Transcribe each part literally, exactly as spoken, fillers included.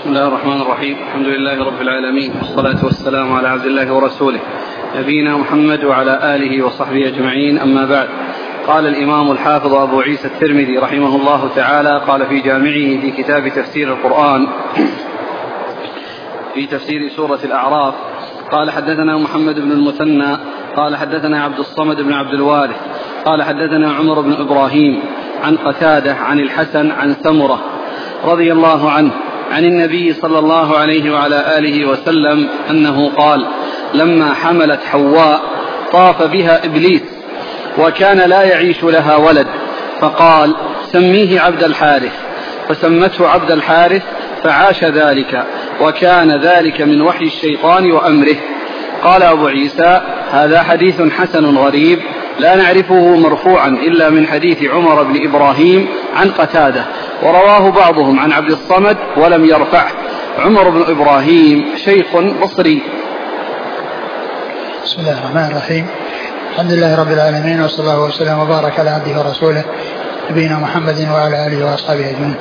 بسم الله الرحمن الرحيم. الحمد لله رب العالمين، والصلاة والسلام على عبد الله ورسوله نبينا محمد وعلى آله وصحبه أجمعين، أما بعد. قال الإمام الحافظ أبو عيسى الترمذي رحمه الله تعالى قال في جامعه في كتاب تفسير القرآن في تفسير سورة الأعراف قال حدثنا محمد بن المثنى قال حدثنا عبد الصمد بن عبد الوارث قال حدثنا عمر بن إبراهيم عن قتادة عن الحسن عن سمرة رضي الله عنه عن النبي صلى الله عليه وعلى آله وسلم أنه قال: لما حملت حواء طاف بها إبليس وكان لا يعيش لها ولد، فقال: سميه عبد الحارث، فسمته عبد الحارث فعاش ذلك، وكان ذلك من وحي الشيطان وأمره. قال أبو عيسى: هذا حديث حسن غريب لا نعرفه مرفوعا إلا من حديث عمر بن إبراهيم عن قتادة، ورواه بعضهم عن عبد الصمد ولم يرفعه. عمر بن إبراهيم شيخ بصري. بسم الله الرحمن الرحيم. الحمد لله رب العالمين، وصلى الله وسلم وبارك على عبده ورسوله نبينا محمد وعلى آله وأصحابه أجمعين.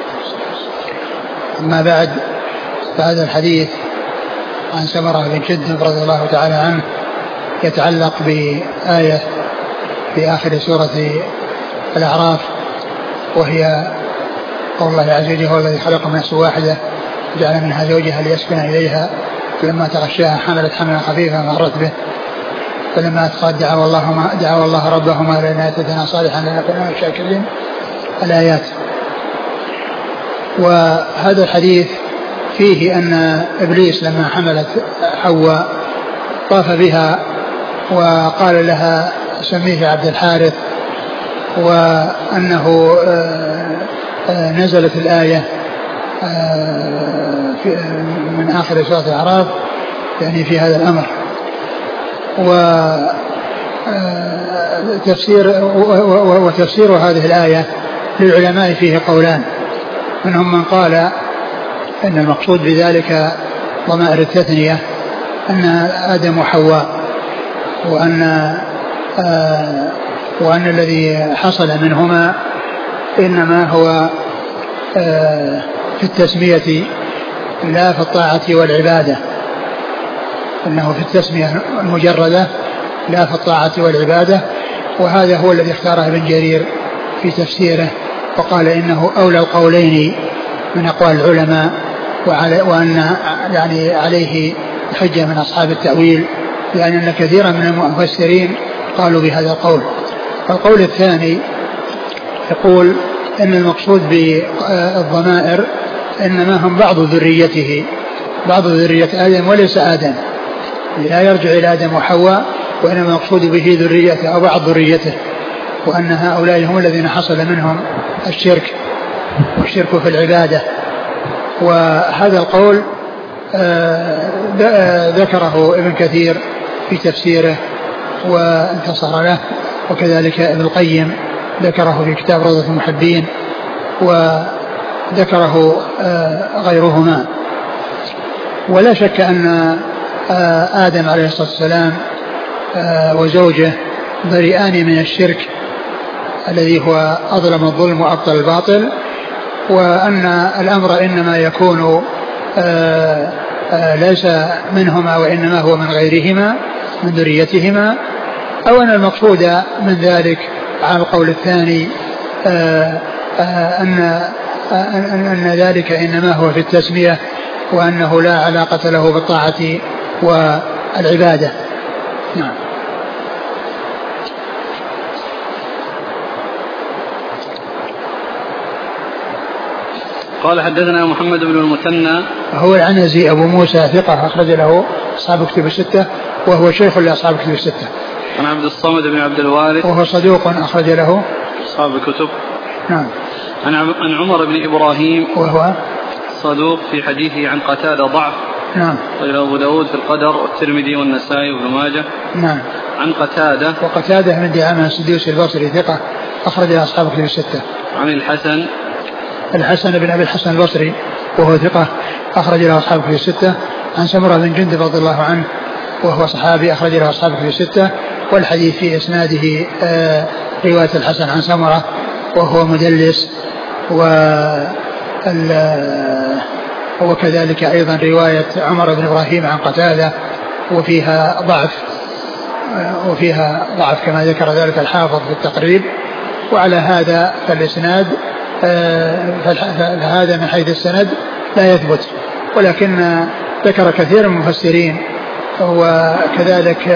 أما بعد، فهذا الحديث عن سمرة بن جندب رضي الله تعالى عنه يتعلق بآية في آخر سورة الأعراف، وهي قول الله عز وجل: هو الذي خلق من نفس واحدة جعل منها زوجها ليسكن إليها فلما تغشاها حملت حملا خفيفا فمرت به فلما أثقلت دعوا الله دعوا الله ربهما لنا آتنا صالحا لنكون من الشاكرين. الآيات. وهذا الحديث فيه أن إبليس لما حملت حواء طاف بها وقال لها: سميه عبد الحارث، وأنه نزلت الآية من آخر سورة الأعراف يعني في هذا الأمر. وتفسير وتفسير هذه الآية للعلماء فيه قولان، منهم من قال أن المقصود بذلك ضمائر التثنية، أن آدم وحواء، وأن آه وأن الذي حصل منهما إنما هو آه في التسمية لا في الطاعة والعبادة، أنه في التسمية المجردة لا في الطاعة والعبادة. وهذا هو الذي اختاره ابن جرير في تفسيره، وقال إنه أولى القولين من أقوال العلماء، وأن يعني عليه حجة من أصحاب التأويل، لأن يعني كثيرا من المفسرين قالوا بهذا القول. القول الثاني يقول إن المقصود بالضمائر إنما هم بعض ذريته، بعض ذرية آدم وليس آدم، لا يرجع إلى آدم وحواء، وإنما المقصود به ذريته أو بعض ذريته، وأن هؤلاء هم الذين حصل منهم الشرك والشرك في العبادة. وهذا القول ذكره ابن كثير في تفسيره وانتصر له، وكذلك ابن القيم ذكره في كتاب روضة المحبين، وذكره غيرهما. ولا شك أن آدم عليه الصلاة والسلام وزوجه بريئان من الشرك الذي هو أظلم الظلم وأبطل الباطل، وأن الأمر إنما يكون آآ آآ ليس منهما وإنما هو من غيرهما من ذريتهما، أو أن المقصود من ذلك على القول الثاني آآ آآ أن, أن, أن ذلك إنما هو في التسمية، وأنه لا علاقة له بالطاعة والعبادة. نعم. قال حدثنا محمد بن المثنى هو العنزي أبو موسى ثقة أخرج له أصحاب كتب الستة، وهو شيخ لأصحاب كتب الستة. عن عبد الصمد بن عبد الوارث وهو صدوق أخرج له أصحاب الكتب. نعم. عن عمر بن إبراهيم وهو صدوق في حديثه عن قتادة ضعف. نعم. غير أبو داود في القدر والترمذي والنسائي وابن ماجه. نعم. عن قتادة وقتادة من دعامة السدوسي البصري ثقة أخرج له أصحاب كتب الستة. عن الحسن الحسن بن أبي الحسن البصري وهو ثقة أخرج له أصحاب كتب الستة. عن سمرة بن جندب رضي الله عنه وهو صحابي أخرج له أصحاب كتب الستة. والحديث في إسناده آه رواية الحسن عن سمرة وهو مدلس، و وكذلك أيضا رواية عمر بن إبراهيم عن قتادة وفيها ضعف وفيها ضعف كما ذكر ذلك الحافظ في التقريب. وعلى هذا فالإسناد فهذا من حيث السند لا يثبت، ولكن ذكر كثير من المفسرين وكذلك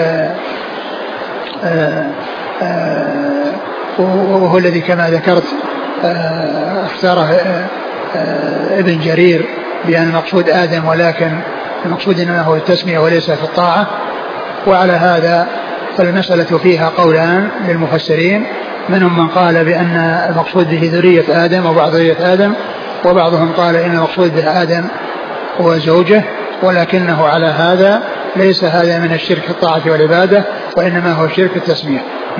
وهو الذي كما ذكرت اختاره ابن جرير بأن المقصود آدم، ولكن المقصود إنما هو التسمية وليس في الطاعة. وعلى هذا فالمسألة فيها قولان للمفسرين، منهم من قال بأن المقصود به ذرية آدم وبعض ذرية آدم، وبعضهم قال إن المقصود به آدم وزوجه، ولكنه على هذا ليس هذا من الشرك في الطاعة والعبادة، وإنما هو شرك في التسمية.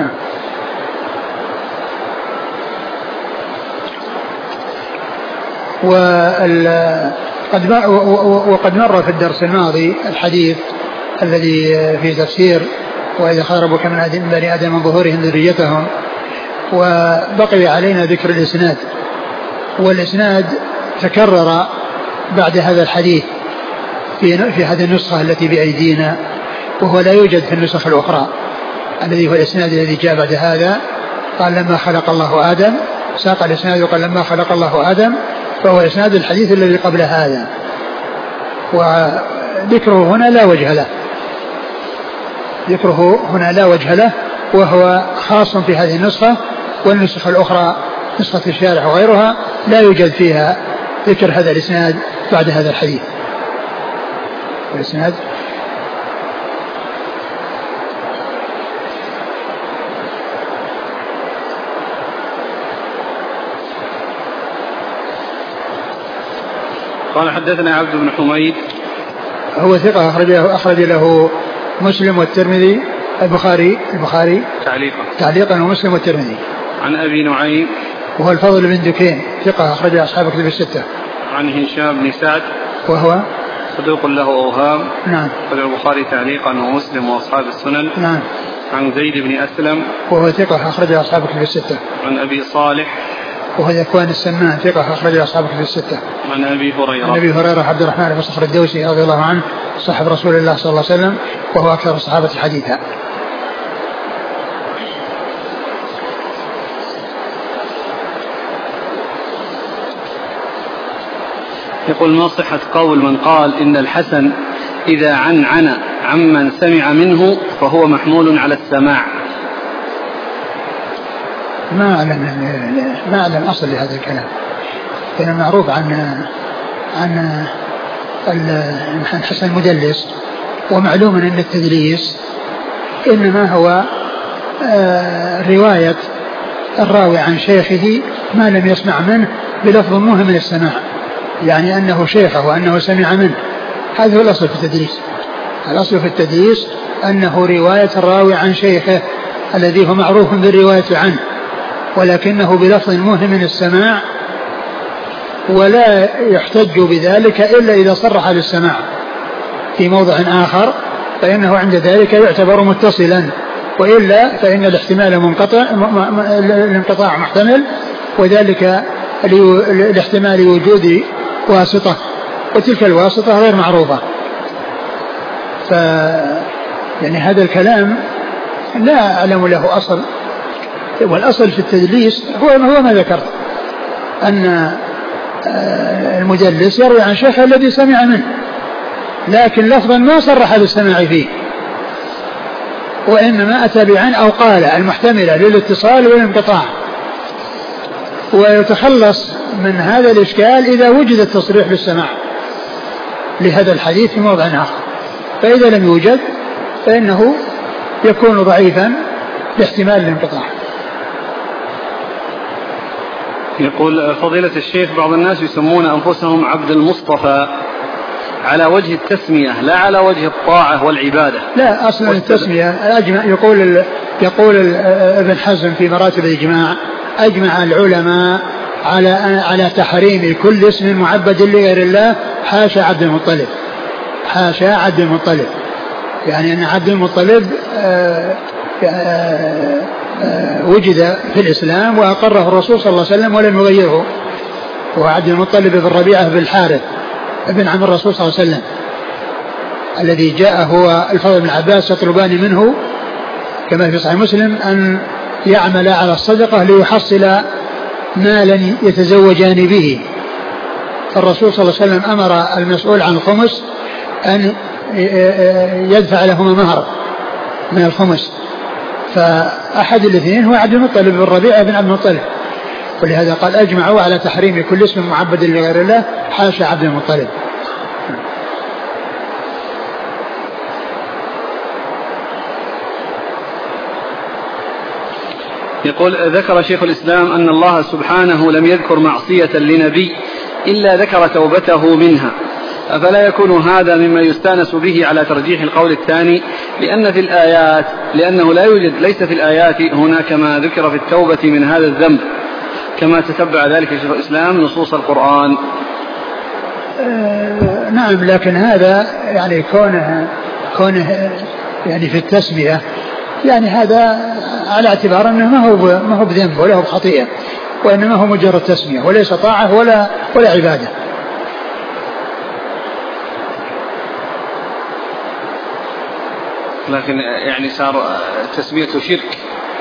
وقد مر في الدرس الماضي الحديث الذي في تفسير وإذا خربك من بني آدم من ظهورهم ذريتهم، وبقي علينا ذكر الإسناد. والإسناد تكرر بعد هذا الحديث في في هذه النسخة التي بأيدينا، وهو لا يوجد في النسخ الأخرى، الذي هو الإسناد الذي جاء بعد هذا. قال لما خلق الله آدم، ساق الإسناد وقال لما خلق الله آدم، فهو إسناد الحديث الذي قبل هذا، وذكره هنا لا وجه له، ذكره هنا لا وجه له، وهو خاص في هذه النسخة. والنسخة الأخرى نسخة الشارع وغيرها لا يوجد فيها ذكر هذا الإسناد بعد هذا الحديث. الإسناد قال حدثنا عبد بن حميد، هو ثقة أخرجه أخرج له مسلم والترمذي البخاري البخاري تعليقا تعليقا ومسلم والترمذي. عن أبي نعيم وهو الفضل بن دكين ثقة أخرج أصحاب كتب الستة. عن هشام بن سعد وهو صدوق له أوهام. نعم. أخرج البخاري تعليقا ومسلم وأصحاب السنن. نعم. عن زيد بن أسلم وهو ثقة أخرج أصحاب كتب الستة. عن أبي صالح وهو ذكوان السمان ثقة أخرج أصحاب كتب الستة. عن أبي هريرة عن أبي هريرة عبد الرحمن بن صخر الدوسي رضي الله عنه صاحب رسول الله صلى الله عليه وسلم، وهو أكثر الصحابة حديثا. يقول ما صحة قول من قال إن الحسن إذا عنعن عمن سمع منه فهو محمول على السماع؟ ما أعلم ما أعلم أصل لهذا الكلام، كان معروف عن عن الحسن المدلس، ومعلوم أن التدليس إنما هو رواية الراوي عن شيخه ما لم يسمع منه بلفظ موهم من السماع، يعني أنه شيخه وأنه سمع منه. هذا هو الأصل في التدليس. الأصل في التدليس أنه رواية الراوي عن شيخه الذي هو معروف بالرواية عنه، ولكنه بلفظ موهم من السماع، ولا يحتج بذلك إلا إذا صرح بالسماع في موضع آخر، فإنه عند ذلك يعتبر متصلا، وإلا فإن الاحتمال منقطع الانقطاع محتمل، وذلك الاحتمال لوجود واسطة، وتلك الواسطة غير معروفة. ف يعني هذا الكلام لا أعلم له أصل، والأصل في التدليس هو هو ما ذكرت، أن المدلس يروي عن شيخه الذي سمع منه، لكن لفظا ما صرح بالسماع فيه، وإنما أتى بعن أو قال المحتملة للاتصال والانقطاع. ويتخلص من هذا الإشكال إذا وجد التصريح بالسماع لهذا الحديث في موضع آخر، فإذا لم يوجد فإنه يكون ضعيفا لاحتمال الانقطاع. يقول فضيلة الشيخ بعض الناس يسمون أنفسهم عبد المصطفى على وجه التسمية لا على وجه الطاعة والعبادة. لا، أصلا التسمية أجمع، يقول يقول ابن حزم في مراتب الإجماع: أجمع العلماء على على تحريم كل اسم معبد لغير الله حاشا عبد المطلب، حاشا عبد المطلب، يعني أن عبد المطلب آآ آآ آآ وجد في الإسلام وأقره الرسول صلى الله عليه وسلم ولم يغيره، وعبد المطلب بن ربيعة بن الحارث ابن عم الرسول صلى الله عليه وسلم الذي جاء هو الفضل بن عباس يطلبان منه كما في صحيح مسلم أن يعمل على الصدقة ليحصل مالا يتزوجان به. فالرسول صلى الله عليه وسلم أمر المسؤول عن الخمس أن يدفع لهما مهر من الخمس، فأحد الاثنين هو عبد المطلب بن ربيعة بن عبد المطلب، ولهذا قال أجمعوا على تحريم كل اسم معبد لغير الله حاشا عبد المطلب. يقول ذكر شيخ الإسلام أن الله سبحانه لم يذكر معصية لنبي إلا ذكر توبته منها، أفلا يكون هذا مما يستانس به على ترجيح القول الثاني؟ لأن في الآيات لأنه لا يوجد ليس في الآيات هناك ما ذكر في التوبة من هذا الذنب كما تتبع ذلك شيخ الإسلام نصوص القرآن. آه نعم، لكن هذا يعني كونه كونه يعني في التسمية يعني هذا على اعتبار أنه ما هو ما هو بذنب ولا هو بخطيئة، وإنما هو مجرد تسمية وليس طاعة ولا ولا عبادة. لكن يعني صار تسميته شرك.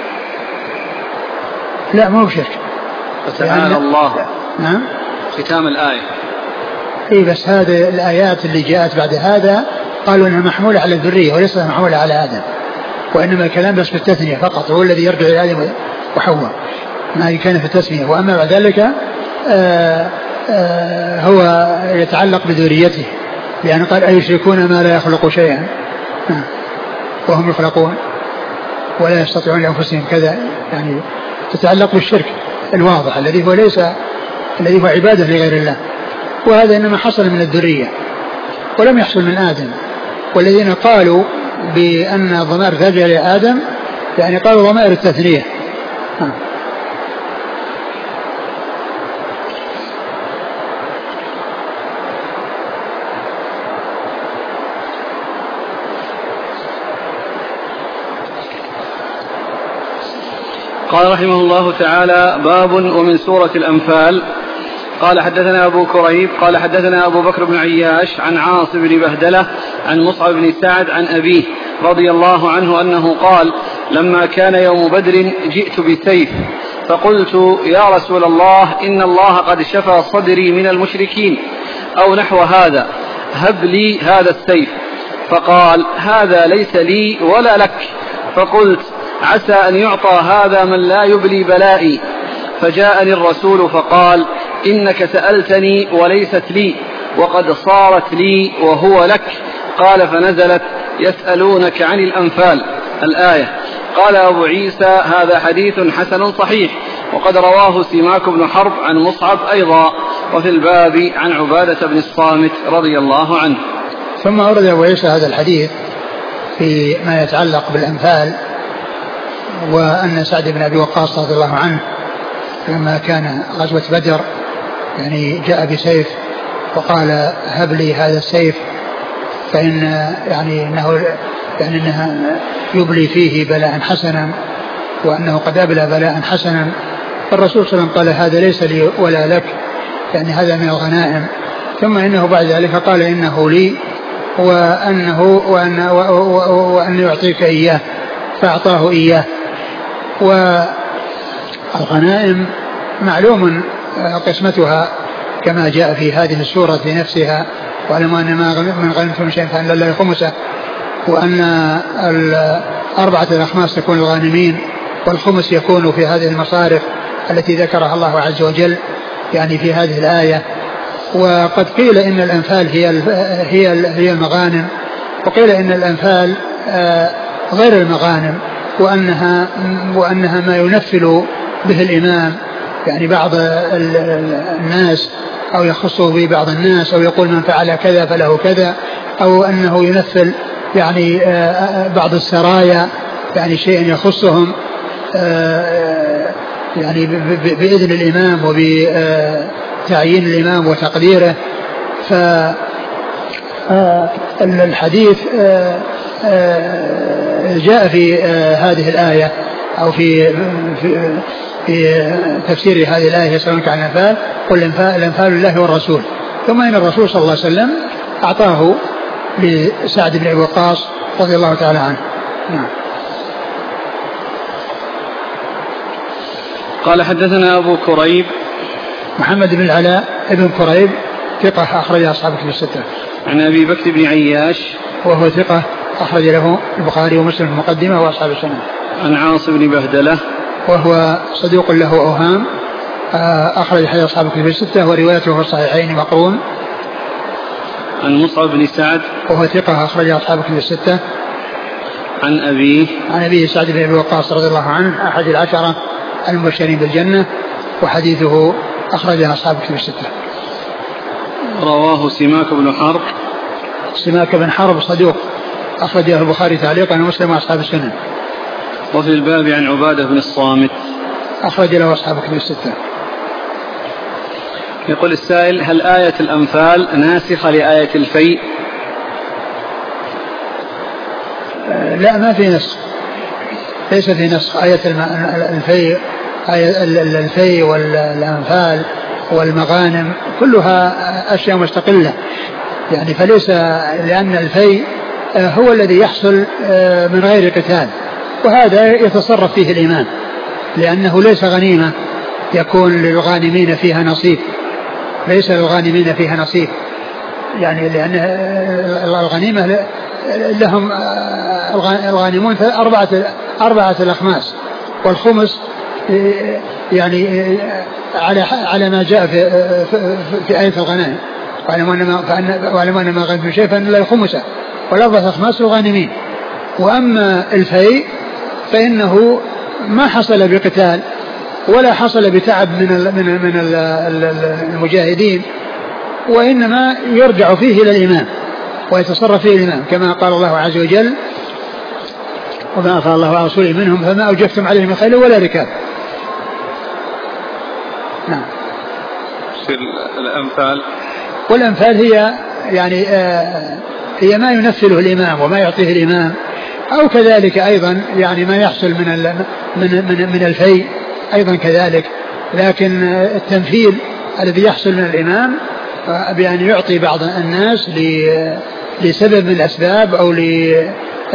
لا ما هو شرك. فتعالى يعني الله. نعم. ختام الآية. إيه بس هذه الآيات اللي جاءت بعد هذا قالوا إنها محمولة على الذرية وليست محمولة على آدم، وإنما الكلام بس في التثنية فقط، هو الذي يرجع إلى آدم وحواء ما كان في التثنية، وأما بعد ذلك آآ آآ هو يتعلق بذريته، لأن قال أيشركون ما لا يخلق شيئا وهم يخلقون ولا يستطيعون لأنفسهم كذا، يعني تتعلق بالشرك الواضح الذي هو ليس الذي هو عبادة لغير الله، وهذا إنما حصل من الذرية ولم يحصل من آدم. والذين قالوا بأن الضمائر ترجع لآدم يعني قالوا ضمائر التثنية. قال رحمه الله تعالى: باب ومن سورة الأنفال. قال حدثنا أبو كريب قال حدثنا أبو بكر بن عياش عن عاصم بن بهدلة عن مصعب بن سعد عن أبيه رضي الله عنه أنه قال: لما كان يوم بدر جئت بسيف فقلت: يا رسول الله إن الله قد شفى صدري من المشركين أو نحو هذا، هب لي هذا السيف. فقال: هذا ليس لي ولا لك. فقلت: عسى أن يعطى هذا من لا يبلي بلائي. فجاءني الرسول فقال: إنك سألتني وليست لي، وقد صارت لي وهو لك. قال: فنزلت: يسألونك عن الأنفال الآية. قال أبو عيسى: هذا حديث حسن صحيح، وقد رواه سماك بن حرب عن مصعب أيضا، وفي الباب عن عبادة بن الصامت رضي الله عنه. ثم أورد أبو عيسى هذا الحديث في ما يتعلق بالأنفال، وأن سعد بن أبي وقاص رضي الله عنه لما كان غزوة بدر يعني جاء بسيف وقال: هب لي هذا السيف فإن يعني إنه يعني إنها يبلي فيه بلاء حسنا، وأنه قد أبلى بلاء حسنا. فالرسول صلى الله عليه وسلم قال: هذا ليس لي ولا لك، يعني هذا من الغنائم. ثم إنه بعد ذلك قال: إنه لي وأنه وأن, وأن يعطيك إياه، فأعطاه إياه. والغنائم معلوم قسمتها كما جاء في هذه السورة نفسها: واعلموا أن ما من غنمتم شيئا فأن لله خمسه، وأن الأربعة الأخماس تكون الغانمين، والخمس يكون في هذه المصارف التي ذكرها الله عز وجل يعني في هذه الآية. وقد قيل إن الأنفال هي هي هي المغانم، وقيل إن الأنفال غير المغانم، وأنها وأنها ما ينفل به الإمام يعني بعض الناس، أو يخصه به بعض الناس، أو يقول من فعل كذا فله كذا، أو أنه ينفل يعني بعض السرايا يعني شيء يخصهم يعني بإذن الإمام وبتعيين الإمام وتقديره. فالحديث جاء في هذه الآية أو في في, في تفسير هذه الآية: يسألونك عن الأنفال قل الأنفال لله والرسول. ثم إن الرسول صلى الله عليه وسلم أعطاه لسعد بن أبي وقاص رضي الله تعالى عنه. نعم. قال حدثنا أبو كريب محمد بن العلاء ابن كريب ثقة أخرج أصحاب الكتب الستة. عن أبي بكر بن عياش وهو ثقة أخرج له البخاري ومسلم في المقدمة وأصحاب السنة. عن عاصم بن بهدلة وهو صدوق له أوهام أخرج حديث أصحاب الكتب الستة وروايته في الصحيحين مقرون. عن مصعب بن سعد وهو ثقة أخرج أصحاب الكتب الستة. عن أبيه عن أبيه سعد بن أبي وقاص رضي الله عنه أحد العشرة المبشرين بالجنة وحديثه أخرجه أصحاب الكتب الستة. رواه سماك بن حرب سماك بن حرب صدوق أخرجه البخاري تعليقا ومسلم وأصحاب السنن. وفي الباب عن عبادة بن الصامت أخرج له أصحاب الكتب الستة. يقول السائل: هل آية الأنفال ناسخة لآية الفيء؟ آه لا، ما في نسخ، ليس في نسخ. آية الفيء آية الفيء والأنفال والمغانم كلها أشياء مستقلة يعني، فليس، لأن الفيء هو الذي يحصل من غير قتال، وهذا يتصرف فيه الإمام، لأنه ليس غنيمة يكون للغانمين فيها نصيب، ليس للغانمين فيها نصيب يعني، لأن الغنيمة لهم الغانمون أربعة أربعة الأخماس، والخمس يعني على على ما جاء في في, في آية الغنائم، واعلموا أن ما غنمتم شيئا فإن لا خمسه والأربعة أخماس الغانمين. وأما الفيء فإنه ما حصل بقتال ولا حصل بتعب من من من المجاهدين، وإنما يرجع فيه إلى الإمام ويتصرف فيه الإمام، كما قال الله عز وجل: وما أفاء الله على رسوله منهم فما أوجفتم عليه من خيل ولا ركاب. نعم. الأمثال والأمثال هي يعني آه هي ما ينفذه الإمام وما يعطيه الإمام، أو كذلك أيضا يعني ما يحصل من من من, من الفيء أيضا كذلك، لكن التنفيذ الذي يحصل من الإمام بأن يعطي بعض الناس لسبب من الأسباب أو لأمر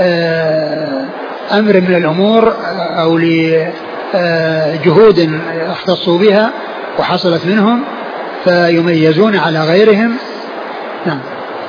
من الأمور أو لجهود اختصوا بها وحصلت منهم فيميزون على غيرهم. نعم.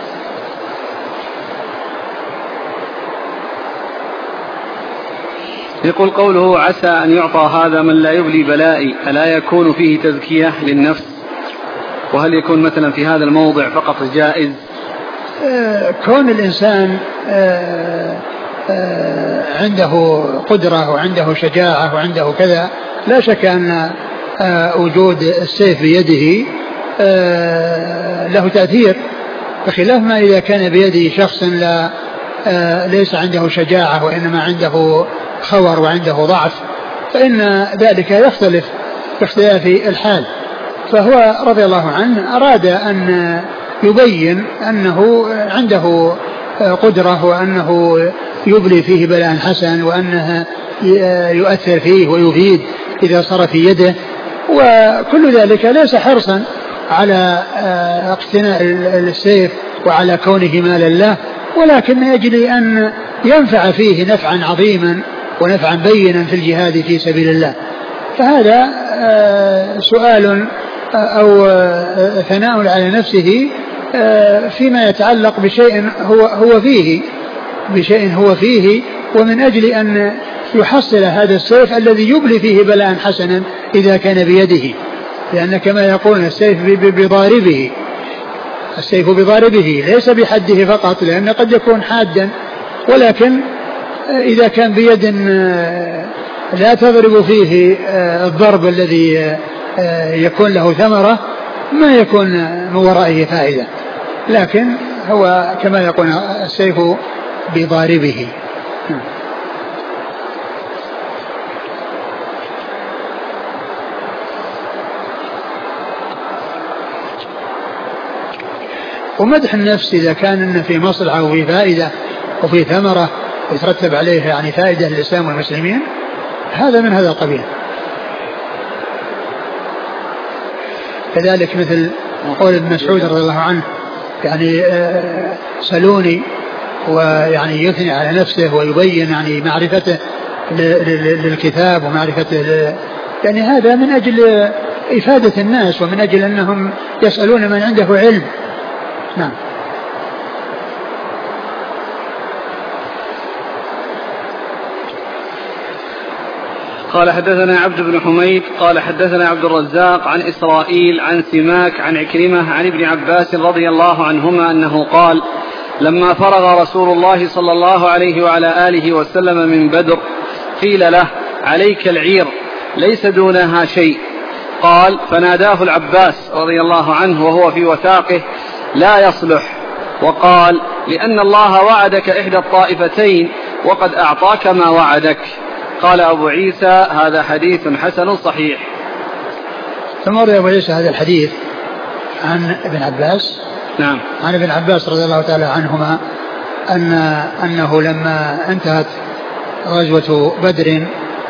يقول قوله: عسى أن يعطى هذا من لا يبلي بلائي، ألا يكون فيه تزكية للنفس؟ وهل يكون مثلا في هذا الموضع فقط جائز؟ آه كون الإنسان آه آه عنده قدرة وعنده شجاعة وعنده كذا، لا شك أن آه وجود السيف بيده آه له تأثير، بخلاف ما إذا كان بيد شخص لا آه ليس عنده شجاعة وإنما عنده خور وعنده ضعف، فإن ذلك يختلف باختلاف الحال. فهو رضي الله عنه أراد أن يبين أنه عنده قدرة وأنه يبلي فيه بلاء حسن وأنه يؤثر فيه ويفيد إذا صار في يده، وكل ذلك ليس حرصا على اقتناء السيف وعلى كونه مال الله، ولكن يجري أن ينفع فيه نفعا عظيما ونفعا بينا في الجهاد في سبيل الله. فهذا سؤال أو ثناء على نفسه فيما يتعلق بشيء هو هو فيه بشيء هو فيه ومن أجل أن يحصل هذا السيف الذي يبلي فيه بلاء حسنا إذا كان بيده، لأن كما يقولون السيف بضاربه، السيف بضاربه ليس بحده فقط، لأن قد يكون حادا، ولكن إذا كان بيد لا تضرب فيه الضرب الذي يكون له ثمرة ما يكون من ورائه فائدة، لكن هو كما يقول السيف بضاربه. ومدح النفس إذا كان إن في مصلحة وفي فائدة وفي ثمرة يترتب عليه يعني فائدة للإسلام والمسلمين، هذا من هذا القبيل. كذلك مثل وقول ابن مسعود رضي الله عنه يعني سلوني، ويعني يثني على نفسه ويبين يعني معرفته للكتاب ومعرفته، يعني هذا من أجل إفادة الناس ومن أجل أنهم يسألون من عنده علم. نعم. قال حدثنا عبد بن حميد قال حدثنا عبد الرزاق عن إسرائيل عن سماك عن عكرمة عن ابن عباس رضي الله عنهما أنه قال: لما فرغ رسول الله صلى الله عليه وعلى آله وسلم من بدر قيل له: عليك العير ليس دونها شيء. قال: فناداه العباس رضي الله عنه وهو في وثاقه: لا يصلح. وقال: لأن الله وعدك إحدى الطائفتين وقد أعطاك ما وعدك. قال أبو عيسى: هذا حديث حسن صحيح. ثم روى أبو عيسى هذا الحديث عن ابن عباس. نعم. عن ابن عباس رضي الله تعالى عنهما أن أنه لما انتهت غزوة بدر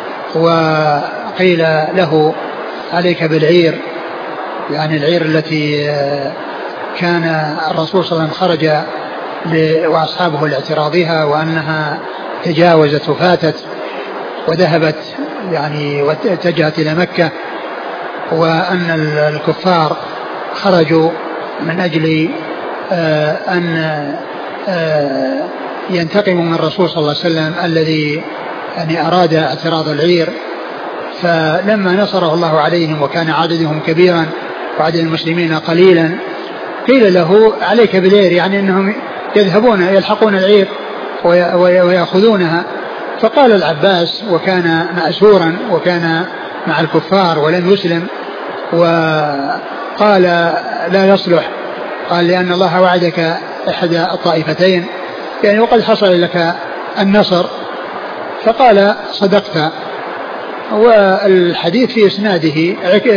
وقيل له: عليك بالعير، يعني العير التي كان الرسول صلى الله عليه وسلم خرج وأصحابه لاعتراضها وأنها تجاوزت وفاتت وذهبت يعني واتجهت إلى مكة، وأن الكفار خرجوا من أجل أن ينتقموا من الرسول صلى الله عليه وسلم الذي يعني أراد اعتراض العير. فلما نصره الله عليهم وكان عددهم كبيرا وعدد المسلمين قليلا قيل له: عليك بالعير، يعني أنهم يذهبون يلحقون العير ويأخذونها. فقال العباس وكان مأسورا وكان مع الكفار ولم يسلم، وقال: لا يصلح. قال: لأن الله وعدك إحدى الطائفتين، يعني وقد حصل لك النصر. فقال: صدقت. والحديث في إسناده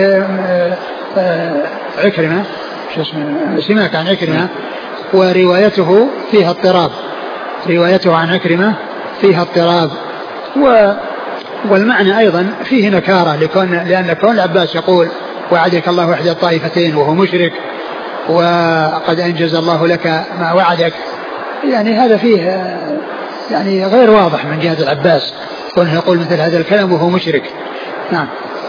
عكرمة سماك عن عكرمة، وروايته فيها اضطراب، روايته عن عكرمة فيها اضطراب، والمعنى أيضا فيه نكارة، لأن كون العباس يقول: وعدك الله إحدى الطائفتين وهو مشرك وقد أنجز الله لك ما وعدك، يعني هذا فيه يعني غير واضح من جهة العباس كونه يقول مثل هذا الكلام وهو مشرك. نعم.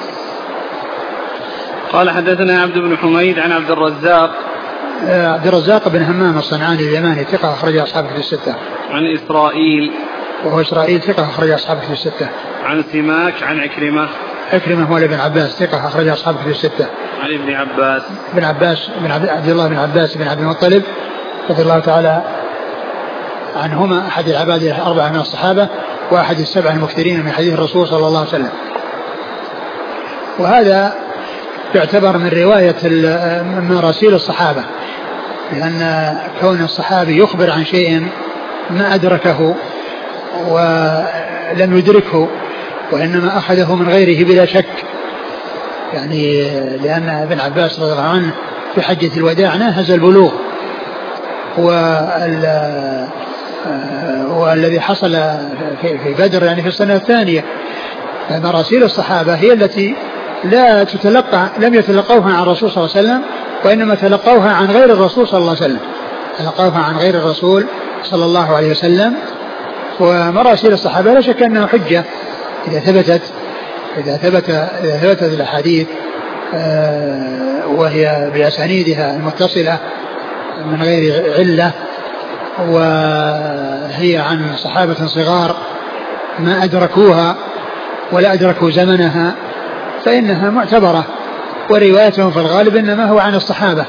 قال حدثنا عبد بن حميد عن عبد الرزاق عبد الرزاق بن همام الصنعاني اليماني ثقة أخرج أصحاب كتب الستة. عن إسرائيل وهو إسرائيل ثقة أخرج أصحاب كتب الستة. عن سماك عن عكرمة عكرمة هو ابن عباس ثقة أخرج أصحاب كتب الستة. عن ابن عباس بن عباس بن عبد الله بن عباس بن عبد المطلب رضي الله تعالى عنهما، أحد العباد الأربعة من الصحابة وأحد السبعة المكثرين من حديث الرسول صلى الله عليه وسلم. وهذا يعتبر من رواية مراسيل الصحابة، لأن كون الصحابي يخبر عن شيء ما أدركه ولم يدركه وإنما أخذه من غيره بلا شك، يعني لأن ابن عباس رضي الله عنه في حجة الوداع ناهز البلوغ، والذي حصل في بدر يعني في السنة الثانية. مراسيل الصحابة هي التي لا تتلقى لم يتلقوها عن الرسول صلى الله عليه وسلم، وإنما تلقوها عن غير الرسول صلى الله عليه وسلم، تلقوها عن غير الرسول صلى الله عليه وسلم. ومراسيل الصحابة لا شك أنها حجة إذا ثبتت إذا ثبت إذا ثبتت الأحاديث وهي بأسانيدها المتصلة من غير علة، وهي عن صحابة صغار ما أدركوها ولا أدركوا زمنها، فإنها معتبرة، وروايتهم في الغالب إنما هو عن الصحابة.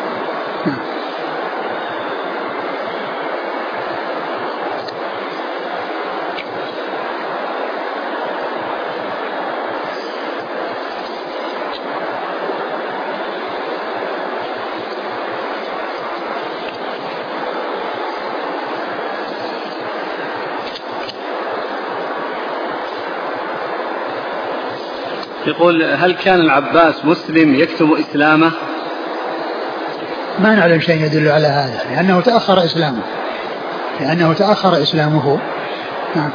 يقول: هل كان العباس مسلم يكتم إسلامه؟ ما نعلم شيء يدل على هذا، لأنه تأخر إسلامه لأنه تأخر إسلامه. نعم.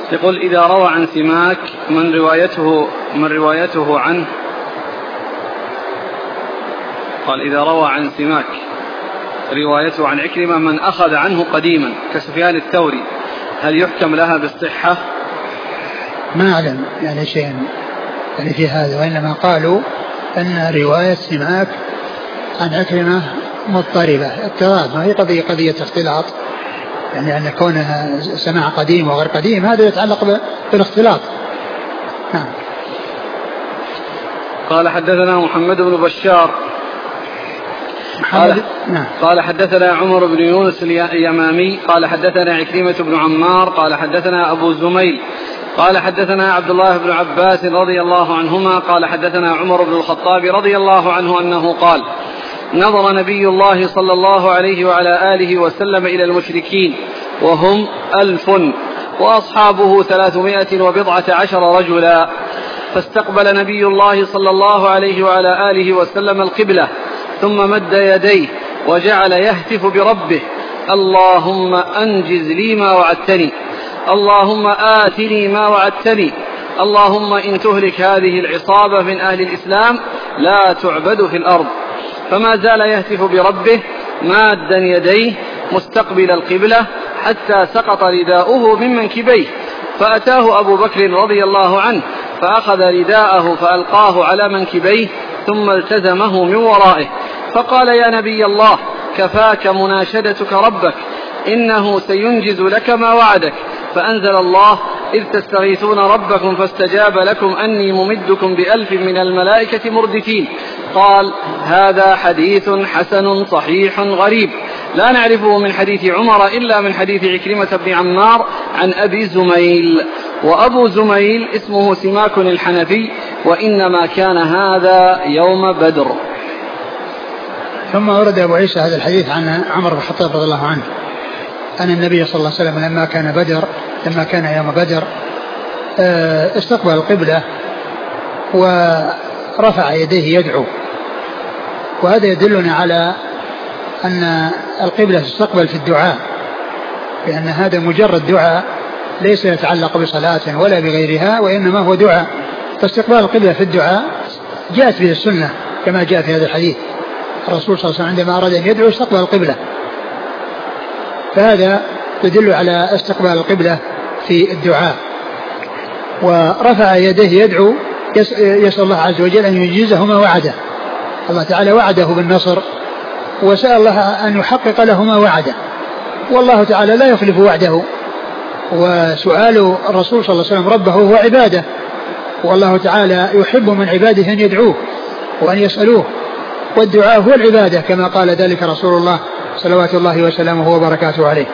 يقول إذا روى عن سماك من روايته من روايته عنه قال إذا روى عن سماك روايته عن عكرمة من أخذ عنه قديما كسفيان الثوري هل يحكم لها بالصحة؟ ما أعلم يعني شيء يعني في هذا، وإنما قالوا أن رواية سماك عن عكرمة مضطربة اضطراب، ما هي قضية قضية اختلاط، يعني أن كونها سماع قديم وغير قديم هذا يتعلق بالاختلاط. نعم. قال حدثنا محمد بن بشار قال, نعم. قال حدثنا عمر بن يونس اليمامي قال حدثنا عكرمة بن عمار قال حدثنا أبو زميل قال حدثنا عبد الله بن عباس رضي الله عنهما قال حدثنا عمر بن الخطاب رضي الله عنه أنه قال نظر نبي الله صلى الله عليه وعلى آله وسلم إلى المشركين وهم ألف وأصحابه ثلاثمائة وبضعة عشر رجلا، فاستقبل نبي الله صلى الله عليه وعلى آله وسلم القبلة ثم مد يديه وجعل يهتف بربه اللهم أنجز لي ما وعدتني، اللهم آتني ما وعدتني، اللهم إن تهلك هذه العصابة من أهل الإسلام لا تعبد في الأرض. فما زال يهتف بربه مادا يديه مستقبل القبلة حتى سقط رداؤه من منكبيه، فأتاه أبو بكر رضي الله عنه فأخذ رداءه فألقاه على منكبيه ثم التزمه من ورائه فقال يا نبي الله كفاك مناشدتك ربك إنه سينجز لك ما وعدك، فأنزل الله إذ تستغيثون ربكم فاستجاب لكم أني ممدكم بألف من الملائكة مردفين. قال هذا حديث حسن صحيح غريب لا نعرفه من حديث عمر إلا من حديث عكرمة بن عمار عن أبي زميل، وأبو زميل اسمه سماك الحنفي وإنما كان هذا يوم بدر. ثم ورد أبو عيسى هذا الحديث عن عمر بن الخطاب رضي الله عنه أن النبي صلى الله عليه وسلم لما كان بدر لما كان يوم بدر استقبل القبلة ورفع يديه يدعو، وهذا يدلنا على أن القبلة تستقبل في الدعاء، لأن هذا مجرد دعاء ليس يتعلق بصلاة ولا بغيرها وإنما هو دعاء، فاستقبال القبلة في الدعاء جاءت به السنة كما جاء في هذا الحديث، الرسول صلى الله عليه وسلم عندما أراد أن يدعو استقبل القبلة، فهذا يدل على استقبال القبلة في الدعاء. ورفع يديه يدعو يسأل الله عز وجل أن ينجزه ما وعده، الله تعالى وعده بالنصر وسأل الله أن يحقق له ما وعده، والله تعالى لا يخلف وعده، وسؤال الرسول صلى الله عليه وسلم ربه هو عباده، والله تعالى يحب من عباده أن يدعوه وأن يسألوه، والدعاء هو العبادة كما قال ذلك رسول الله صلوات الله وسلامه وبركاته عليه.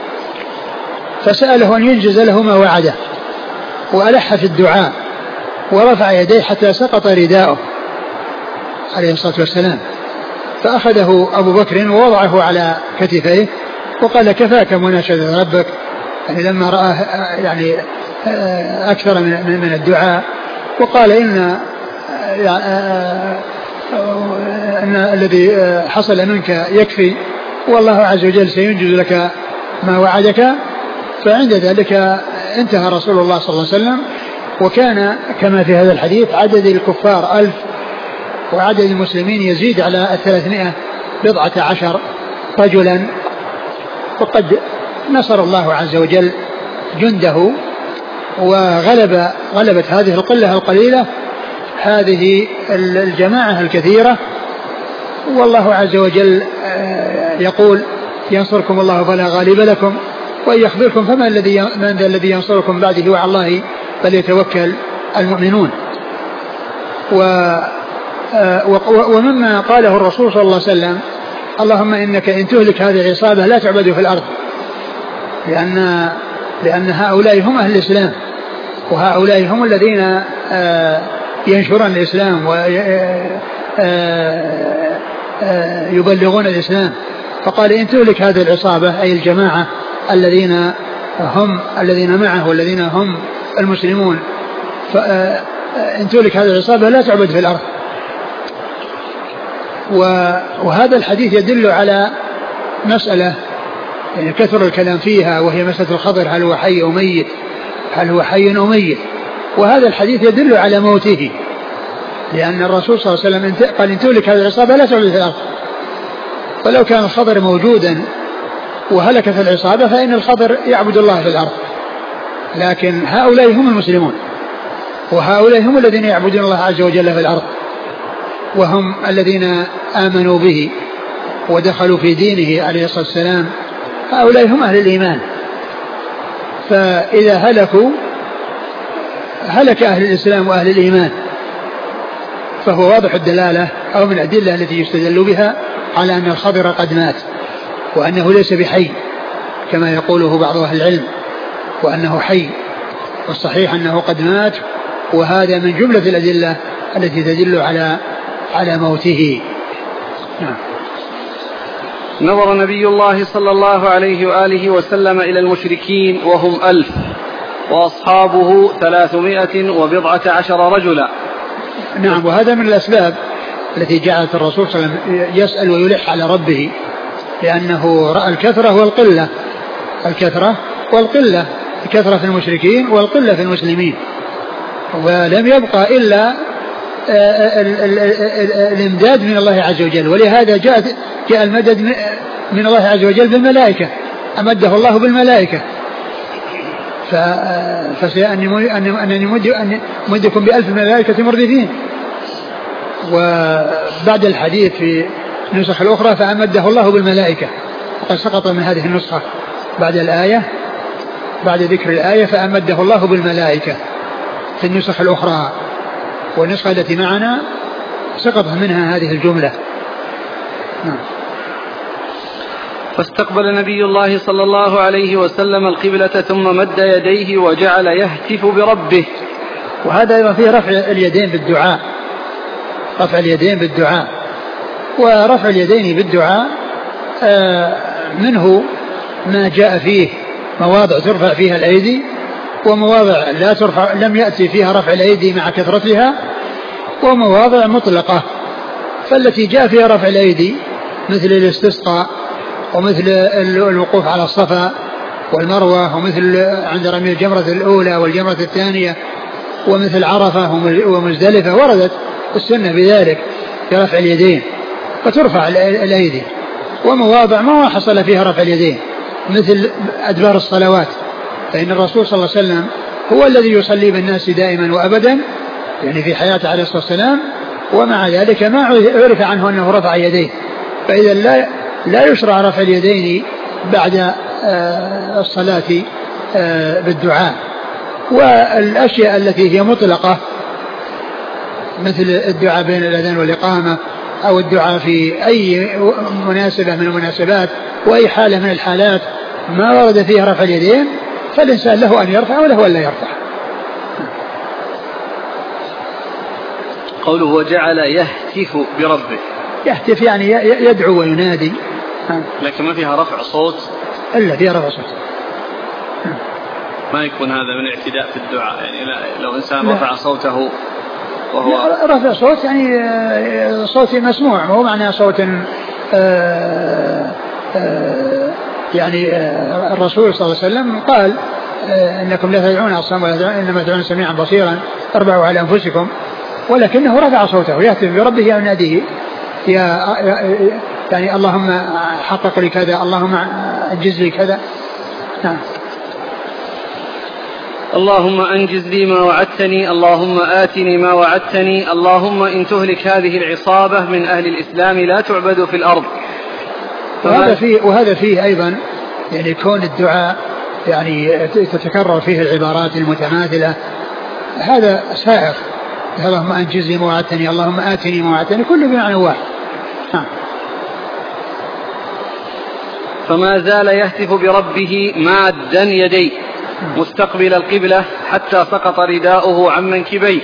فسأله أن ينجز له ما وعده وألح في الدعاء ورفع يديه حتى سقط رداؤه عليه الصلاة والسلام، فأخذه أبو بكر ووضعه على كتفيه وقال كفاك مناشدة ربك، يعني لما رأى يعني أكثر من من الدعاء، وقال إن أن الذي حصل منك يكفي والله عز وجل سينجز لك ما وعدك. فعند ذلك انتهى رسول الله صلى الله عليه وسلم، وكان كما في هذا الحديث عدد الكفار ألف وعدد المسلمين يزيد على الثلاثمائة بضعة عشر رجلا، وقد نصر الله عز وجل جنده وغلب غلبت هذه القلة القليلة هذه الجماعة الكثيرة، والله عز وجل يقول ينصركم الله فلا غالب لكم وإن يخذلكم فمن الذي من ذا الذي ينصركم بعده وعلى الله فليتوكل المؤمنون. ومما قاله الرسول صلى الله عليه وسلم اللهم إنك إن تهلك هذه العصابة لا تعبد في الأرض، لأن لأن هؤلاء هم أهل الإسلام وهؤلاء هم الذين ينشرون الإسلام ويبلغون الإسلام. فقال إن تهلك هذه العصابة أي الجماعة الذين هم الذين معه والذين هم المسلمون، فإن تهلك هذه العصابة لا تعبد في الأرض. وهذا الحديث يدل على مسألة يعني كثر الكلام فيها، وهي مسألة الخضر هل هو حي أو ميت، هل هو حي أو ميت؟ وهذا الحديث يدل على موته، لأن الرسول صلى الله عليه وسلم قال إن تهلك هذه العصابة لا تعبد في الأرض. ولو كان الخضر موجودا وهلكت العصابة فإن الخضر يعبد الله في الأرض، لكن هؤلاء هم المسلمون، وهؤلاء هم الذين يعبدون الله عز وجل في الأرض، وهم الذين آمنوا به ودخلوا في دينه عليه الصلاة والسلام. هؤلاء هم أهل الإيمان، فإذا هلكوا هلك أهل الإسلام وأهل الإيمان، فهو واضح الدلالة أو من الأدلة التي يستدل بها على أن الخضر قد مات وأنه ليس بحي كما يقوله بعض أهل العلم، وأنه حي، والصحيح أنه قد مات، وهذا من جملة الأدلة التي تدل على على موته. نعم. نظر نبي الله صلى الله عليه وآله وسلم إلى المشركين وهم ألف وأصحابه ثلاثمائة وبضعة عشر رجلا. نعم. وهذا من الأسباب التي جعلت الرسول صلى الله عليه وسلم يسأل ويلح على ربه، لأنه رأى الكثرة والقلة، الكثرة والقلة، الكثرة في المشركين والقلة في المسلمين، ولم يبقى إلا الامداد من الله عز وجل. ولهذا جاء جاء المدد من الله عز وجل بالملائكة، أمده الله بالملائكة، فأنني مدكم بألف ملائكة مردفين. وبعد الحديث في النسخ الأخرى فأمده الله بالملائكة، وقد سقط من هذه النسخة بعد الآية، بعد ذكر الآية فأمده الله بالملائكة في النسخ الأخرى، والنسخة التي معنا سقط منها هذه الجملة. نعم. فاستقبل نبي الله صلى الله عليه وسلم القبلة ثم مد يديه وجعل يهتف بربه. وهذا أيضا فيه رفع اليدين بالدعاء، رفع اليدين بالدعاء. ورفع اليدين بالدعاء منه ما جاء فيه مواضع ترفع فيها الأيدي، ومواضع لا ترفع لم يأتي فيها رفع الأيدي مع كثرتها، ومواضع مطلقة. فالتي جاء فيها رفع الأيدي مثل الاستسقاء، ومثل الوقوف على الصفا والمروة، ومثل عند رمي الجمرة الأولى والجمرة الثانية، ومثل عرفة ومزدلفة، وردت السنة بذلك في رفع اليدين، فترفع الأيدي. ومواضع ما حصل فيها رفع اليدين مثل أدبار الصلوات، فإن الرسول صلى الله عليه وسلم هو الذي يصلي بالناس دائما وأبدا، يعني في حياته عليه الصلاة والسلام، ومع ذلك ما عرف عنه أنه رفع يديه. فإذا لا لا يشرع رفع اليدين بعد الصلاة بالدعاء. والأشياء التي هي مطلقة مثل الدعاء بين الأذان والإقامة، أو الدعاء في أي مناسبة من المناسبات وأي حالة من الحالات ما ورد فيها رفع اليدين، فالإنسان له أن يرفع وله أن لا يرفع. قوله وجعل يهتف بربه، يهتف يعني يدعو وينادي، لكن ما فيها رفع صوت، إلا فيها رفع صوت. ما يكون هذا من اعتداء في الدعاء، يعني لو إنسان لا. رفع صوته وهو رفع صوت يعني صوت مسموع، مو معنى صوت آآ آآ يعني آآ الرسول صلى الله عليه وسلم قال إنكم لا تدعون أصم إنما تدعون سميعا بصيرا اربعوا على أنفسكم، ولكنه رفع صوته يهتف بربه يناديه يا يعني اللهم حقق لي كذا، اللهم انجز لي كذا. نعم. اللهم انجز لي ما وعدتني، اللهم آتني ما وعدتني، اللهم إن تهلك هذه العصابة من أهل الإسلام لا تعبد في الأرض. وهذا فيه وهذا فيه أيضا يعني كون الدعاء يعني تتكرر فيه العبارات المتماثلة، هذا سائغ. اللهم انجز لي ما وعدتني، اللهم آتني ما وعدتني، كله بمعنى واحد. ها. فما زال يهتف بربه مادا يديه مستقبل القبلة حتى سقط رداؤه عن منكبيه،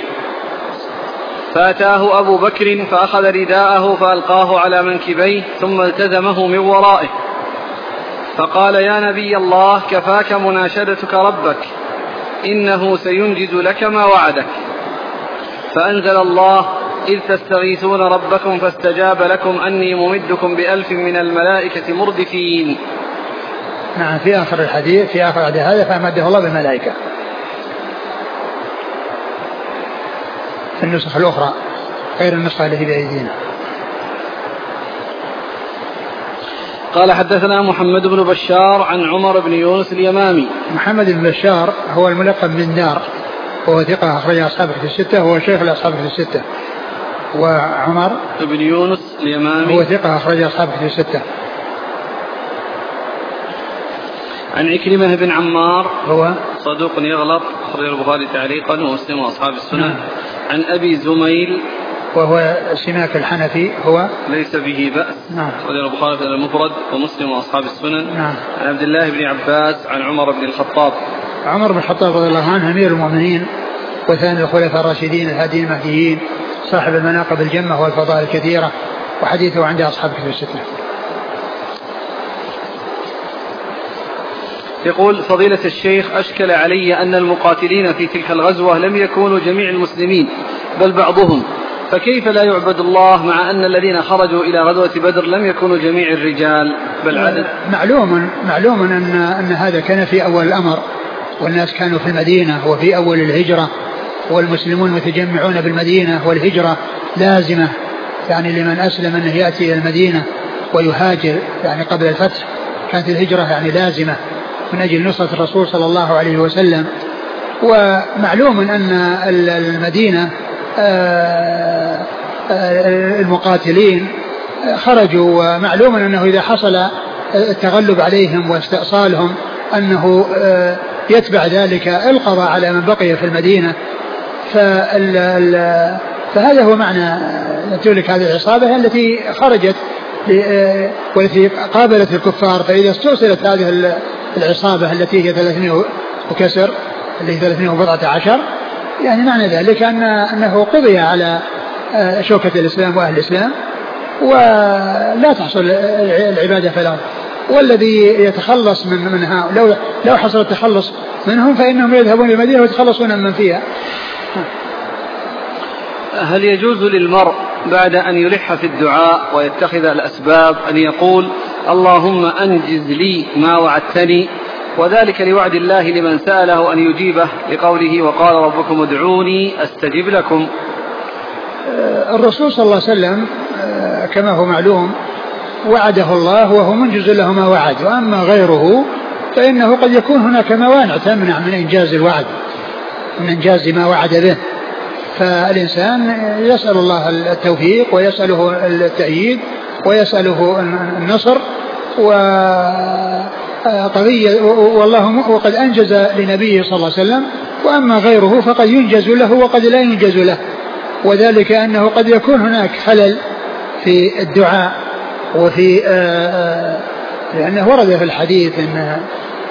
فأتاه أبو بكر فأخذ رداءه فألقاه على منكبيه ثم التزمه من ورائه فقال يا نبي الله كفاك مناشدتك ربك إنه سينجز لك ما وعدك. فأنزل الله إذ تستغيثون ربكم فاستجاب لكم أني ممدكم بألف من الملائكة مردفين. نعم. في آخر الحديث في آخر هذا فأمده الله بالملائكة، في النسخ الأخرى غير النسخة التي بأيدينا. قال حدثنا محمد بن بشار عن عمر بن يونس اليمامي. محمد بن بشار هو الملقب من دار، وهو ثقة أخرج أصحاب في الستة، وهو شيخ الأصحاب في الستة. وعمر بن يونس اليمامي هو ثقة أخرج أصحاب في الستة. عن عكرمة بن عمار هو صدوق يغلط أخرج البخاري تعليقا ومسلم وأصحاب السنن. نعم. عن أبي زميل وهو سماك الحنفي هو ليس به بأس. نعم. أخرج البخاري في المفرد ومسلم وأصحاب السنن. نعم. عن عبد الله بن عباس عن عمر بن الخطاب. عمر بن الخطاب رضي الله عنه أمير المؤمنين وثاني الخلفاء الراشدين الهاديين المهديين صاحب المناقب الجمة والفضائل الكثيرة، وحديثه عند أصحاب كتب الستة. يقول فضيلة الشيخ أشكل علي أن المقاتلين في تلك الغزوة لم يكونوا جميع المسلمين بل بعضهم، فكيف لا يعبد الله مع أن الذين خرجوا إلى غزوة بدر لم يكونوا جميع الرجال بل عدد؟ معلوم معلوم أن, أن هذا كان في أول الأمر، والناس كانوا في المدينة وفي أول الهجرة، والمسلمون متجمعون بالمدينة، والهجرة لازمة يعني لمن أسلم أنه يأتي إلى المدينة ويهاجر يعني قبل الفتح، كانت الهجرة يعني لازمة من أجل نصرة الرسول صلى الله عليه وسلم. ومعلوم أن المدينة المقاتلين خرجوا، ومعلوم أنه إذا حصل التغلب عليهم واستئصالهم أنه يتبع ذلك القضاء على من بقي في المدينة. فهذا هو معنى تلك هذه العصابة التي خرجت والتي قابلت الكفار. فإذا استؤصلت هذه العصابة التي هي ثلاثمائة وكسر اللي هي ثلاثمائة وبضعة عشر، يعني معنى ذلك أن أنه قضي على شوكة الإسلام وأهل الإسلام ولا تحصل العبادة في الأرض. والذي يتخلص من منها لو لو حصل التخلص منهم فإنهم يذهبون إلى المدينة ويتخلصون من فيها. هل يجوز للمرء بعد أن يلح في الدعاء ويتخذ الأسباب أن يقول اللهم أنجز لي ما وعدتني، وذلك لوعد الله لمن سأله أن يجيبه لقوله وقال ربكم ادعوني أستجب لكم؟ الرسول صلى الله عليه وسلم كما هو معلوم وعده الله وهو منجز له ما وعد، وأما غيره فإنه قد يكون هناك موانع تمنع من إنجاز الوعد من إنجاز ما وعد به. فالإنسان يسأل الله التوفيق ويسأله التأييد ويسأله النصر وقضية، والله وقد أنجز لنبيه صلى الله عليه وسلم، وأما غيره فقد ينجز له وقد لا ينجز له، وذلك أنه قد يكون هناك خلل في الدعاء وفي آآ لأنه ورد في الحديث أن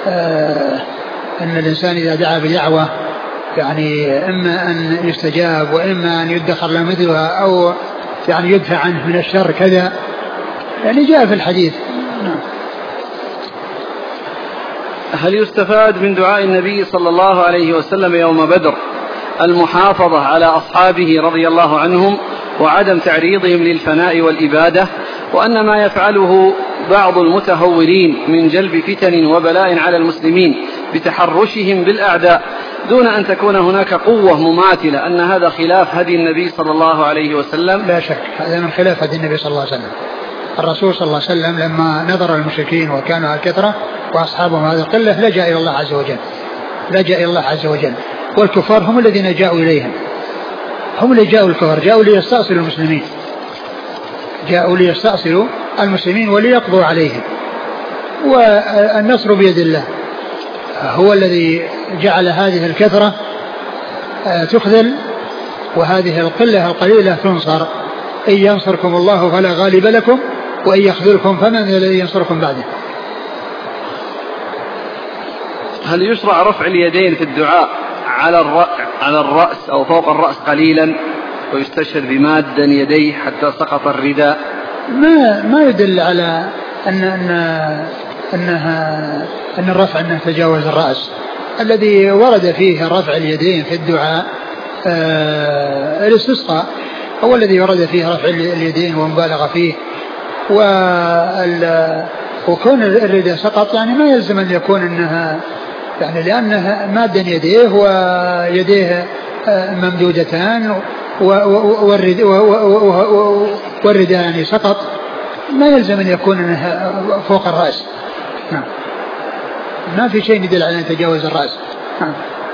أن الإنسان إذا دعا بدعوة يعني إما أن يستجاب وإما أن يدخر له مثلها أو يعني يدفع عنه من الشر كذا، يعني جاء في الحديث. هل يستفاد من دعاء النبي صلى الله عليه وسلم يوم بدر المحافظة على أصحابه رضي الله عنهم وعدم تعريضهم للفناء والإبادة، وأن ما يفعله بعض المتهورين من جلب فتن وبلاء على المسلمين بتحرشهم بالأعداء دون أن تكون هناك قوة مماثلة أن هذا خلاف هدي النبي صلى الله عليه وسلم؟ لا شك هذا من خلاف هدي النبي صلى الله عليه وسلم. الرسول صلى الله عليه وسلم لما نظر المشركين وكانوا الكثرة وأصحابهم هذه القلة لجأ إلى الله عز وجل لجأ إلى الله عز وجل والكفار هم الذين جاءوا إليهم، هم اللي جاءوا الكفار، جاءوا ليستأصلوا المسلمين جاءوا ليستأصلوا المسلمين وليقضوا عليهم، والنصر بيد الله هو الذي جعل هذه الكثرة تخذل وهذه القلة القليلة تنصر. إن ينصركم الله فلا غالب لكم وإن يخذلكم فمن الذي ينصركم بعده. هل يشرع رفع اليدين في الدعاء على على الرأس أو فوق الرأس قليلا ويستشهد بمادا يديه حتى سقط الرداء؟ ما ما يدل على أن أن أنها أن الرفع أنه تجاوز الرأس. الذي ورد فيه رفع اليدين في الدعاء آه الاستسقاء هو الذي ورد فيه رفع اليدين ومبالغة فيه، وكون الرداء سقط يعني ما يلزم أن يكون أنها يعني لأنها مادا يديه ويديه ممدودتان والرداء يعني سقط ما يلزم أن يكون فوق الرأس. نعم. ما في شيء يدل على أن يتجاوز الرأس. نعم.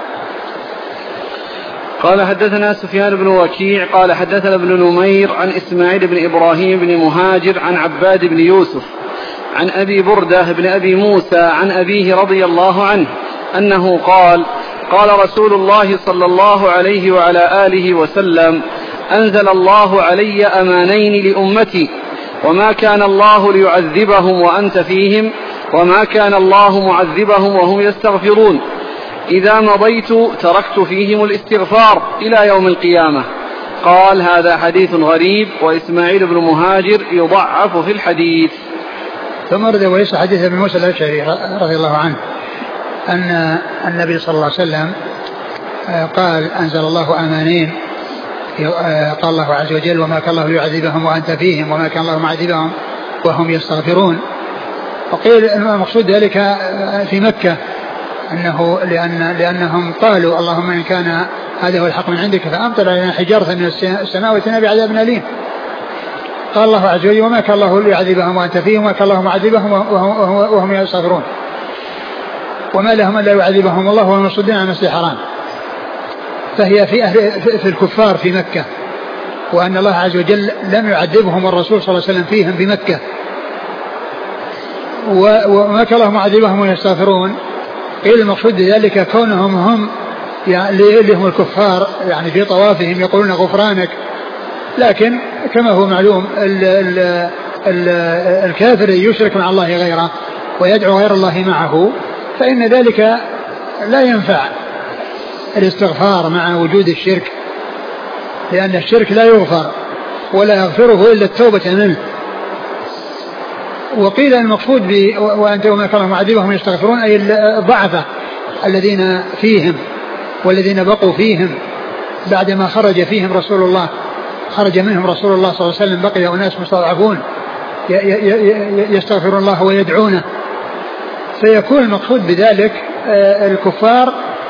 قال حدثنا سفيان بن وكيع قال حدثنا ابن نمير عن إسماعيل بن إبراهيم بن مهاجر عن عباد بن يوسف عن أبي بردة بن أبي موسى عن أبيه رضي الله عنه أنه قال قال رسول الله صلى الله عليه وعلى آله وسلم أنزل الله علي أمانين لأمتي وما كان الله ليعذبهم وأنت فيهم وما كان الله معذبهم وهم يستغفرون إذا مضيت تركت فيهم الاستغفار إلى يوم القيامة. قال هذا حديث غريب وإسماعيل بن مهاجر يضعف في الحديث. ثم رد وليس حديث ابن موسى الأشعري رضي الله عنه أن النبي صلى الله عليه وسلم قال أنزل الله أمانين قال الله عز وجل وما كان الله ليعذبهم وأنت فيهم وما كان الله معذبهم وهم يستغفرون. وقيل المقصود ذلك في مكة أنه لأن لأنهم قالوا اللهم إن كان هذا هو الحق من عندك فأمطر علينا حجارة من السماء واتنا بعذاب أليم. قال الله عز وجل وما كان الله ليعذبهم وأنت فيهم وما كان الله معذبهم وهم يستغفرون وما لهم ألا يعذبهم الله وهم يصدون عن المسجد الحرام. فهي في, أهل في الكفار في مكة وأن الله عز وجل لم يعذبهم والرسول صلى الله عليه وسلم فيهم بمكة وما كان الله معذبهم ويستغفرون. قيل المقصود بذلك كونهم هم يعني اللي هم الكفار يعني في طوافهم يقولون غفرانك لكن كما هو معلوم ال ال ال الكافر يشرك مع الله غيره ويدعو غير الله معه فإن ذلك لا ينفع الاستغفار مع وجود الشرك لأن الشرك لا يغفر ولا يغفره إلا التوبة منه. وقيل المقصود ب وأنت وما كان معذبهم يستغفرون أي الضعفة الذين فيهم والذين بقوا فيهم بعدما خرج فيهم رسول الله خرج منهم رسول الله صلى الله عليه وسلم بقي أناس مستضعفون يستغفرون الله ويدعونه فيكون المقصود بذلك الكفار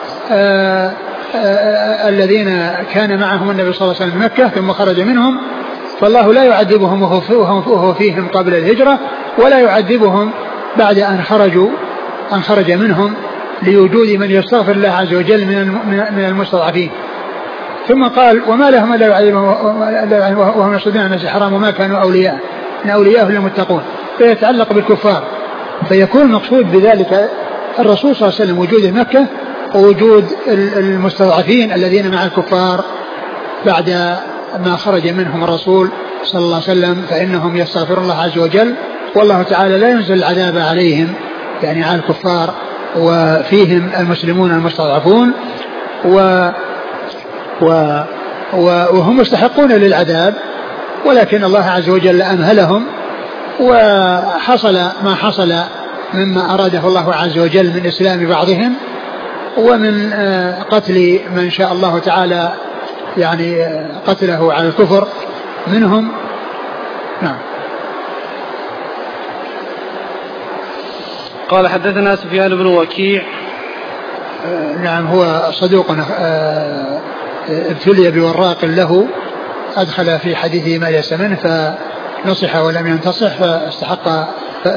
الذين كان معهم النبي صلى الله عليه وسلم مكة ثم خرج منهم فالله لا يعذبهم وهو فيهم قبل الهجرة ولا يعذبهم بعد أن خرجوا أن خرج منهم لوجود من يستغفر الله عز وجل من المستضعفين. ثم قال وما لهم ألا يعذبهم وهم يصدون عن المسجد الحرام وما كانوا أولياء إن أولياءه للمتقون فيتعلق بالكفار. فيكون المقصود بذلك الرسول صلى الله عليه وسلم وجود مكة ووجود المستضعفين الذين مع الكفار بعد ما خرج منهم الرسول صلى الله عليه وسلم فإنهم يستغفر الله عز وجل والله تعالى لا ينزل العذاب عليهم يعني على الكفار وفيهم المسلمون المستضعفون و و وهم مستحقون للعذاب ولكن الله عز وجل أمهلهم وحصل ما حصل مما أراده الله عز وجل من إسلام بعضهم ومن قتل من شاء الله تعالى يعني قتله على الكفر منهم. نعم. قال حدثنا سفيان بن وكيع نعم هو صدوق ابتلي بوراق له أدخل في حديثه ما ليس منه فنصح ولم ينتصح فاستحق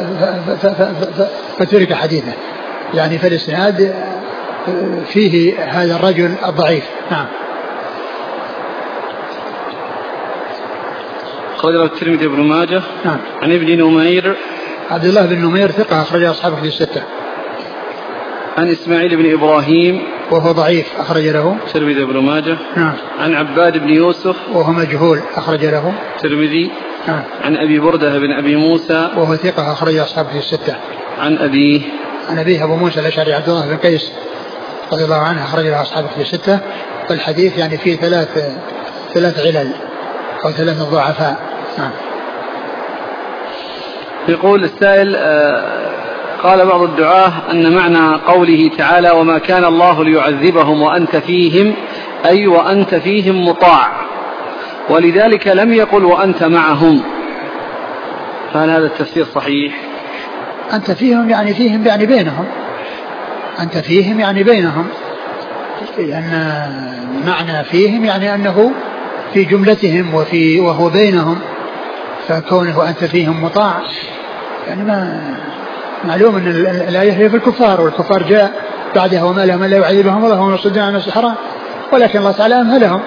فترك حديثه يعني فالإسناد فيه هذا الرجل الضعيف. نعم. أخرج له الترمذي بن ماجه. نعم. عن ابن نمير عبد الله بن نمير ثقة أخرج أصحاب الكتب الستة. عن إسماعيل بن إبراهيم وهو ضعيف أخرج له الترمذي بن ماجه. نعم. عن عباد بن يوسف وهو مجهول أخرج له الترمذي. نعم. عن أبي بردة بن أبي موسى وهو ثقة أخرج أصحاب الكتب الستة. عن أبيه عن أبيه أبو موسى الأشعري عبد الله بن قيس رضي الله عنه أخرج له أصحاب الكتب الستة. والحديث يعني فيه ثلاث ثلاث علل أو ثلاث ضعفاء. نعم. يقول السائل قال بعض الدعاة أن معنى قوله تعالى وما كان الله ليعذبهم وأنت فيهم أي وأنت فيهم مطاع ولذلك لم يقل وأنت معهم فهل هذا التفسير صحيح؟ أنت فيهم يعني فيهم يعني بينهم أنت فيهم يعني بينهم لأن معنى فيهم يعني أنه في جملتهم وفي وهو بينهم، فكونه أنت فيهم مطاع يعني ما معلوم أن الآية هي في الكفار، والكفار جاء بعدها وما لهم إلا يعذبهم الله وهم يصدون عن المسجد الحرام، ولكن الله تعالى أمهلهم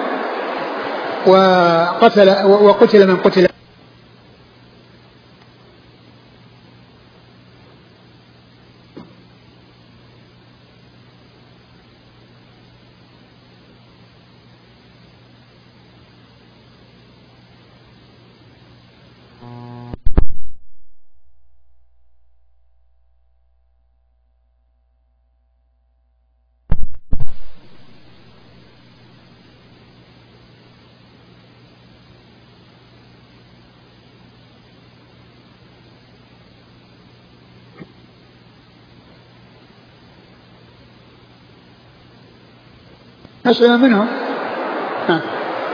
وقتل وقتل من قتل. نسلم منهم. ها.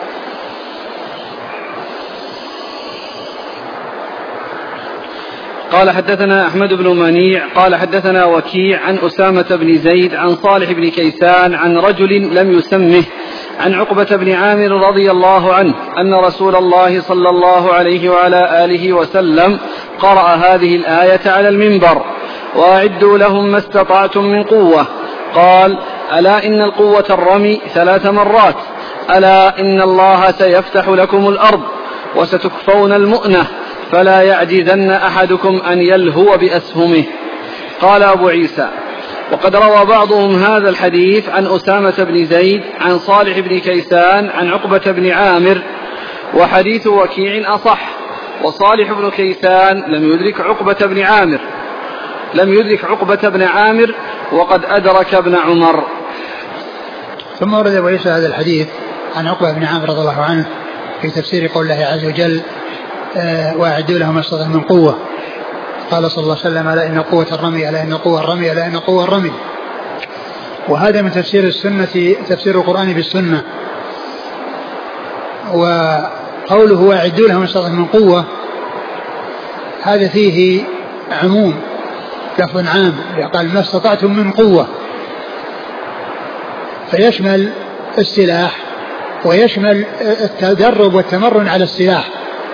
قال حدثنا أحمد بن منيع قال حدثنا وكيع عن أسامة بن زيد عن صالح بن كيسان عن رجل لم يسمه عن عقبة بن عامر رضي الله عنه أن رسول الله صلى الله عليه وعلى آله وسلم قرأ هذه الآية على المنبر: وأعدوا لهم ما استطعتم من قوة. قال: ألا إن القوة الرمي ثلاث مرات، ألا إن الله سيفتح لكم الأرض وستكفون المؤنة فلا يعجزن أحدكم أن يلهو بأسهمه. قال أبو عيسى: وقد روى بعضهم هذا الحديث عن أسامة بن زيد عن صالح بن كيسان عن عقبة بن عامر، وحديث وكيع أصح، وصالح بن كيسان لم يدرك عقبة بن عامر لم يدرك عقبة بن عامر وقد أدرك ابن عمر. ثم ورد أبو عيسى هذا الحديث عن عقبة بن عامر رضي الله عنه في تفسير قول الله عز وجل: آه وأعدوا لهم ما استطعتم من قوة. قال صلى الله عليه وسلم: ألا إن قوة الرمي، ألا إن قوة الرمي، ألا إن قوة الرمي. وهذا من تفسير السنة، تفسير القرآن بالسنة. وقوله وأعدوا لهم ما استطعتم من قوة هذا فيه عموم، لفظ عام، قال ما استطعتم من قوة، فيشمل السلاح ويشمل التدرب والتمرن على السلاح،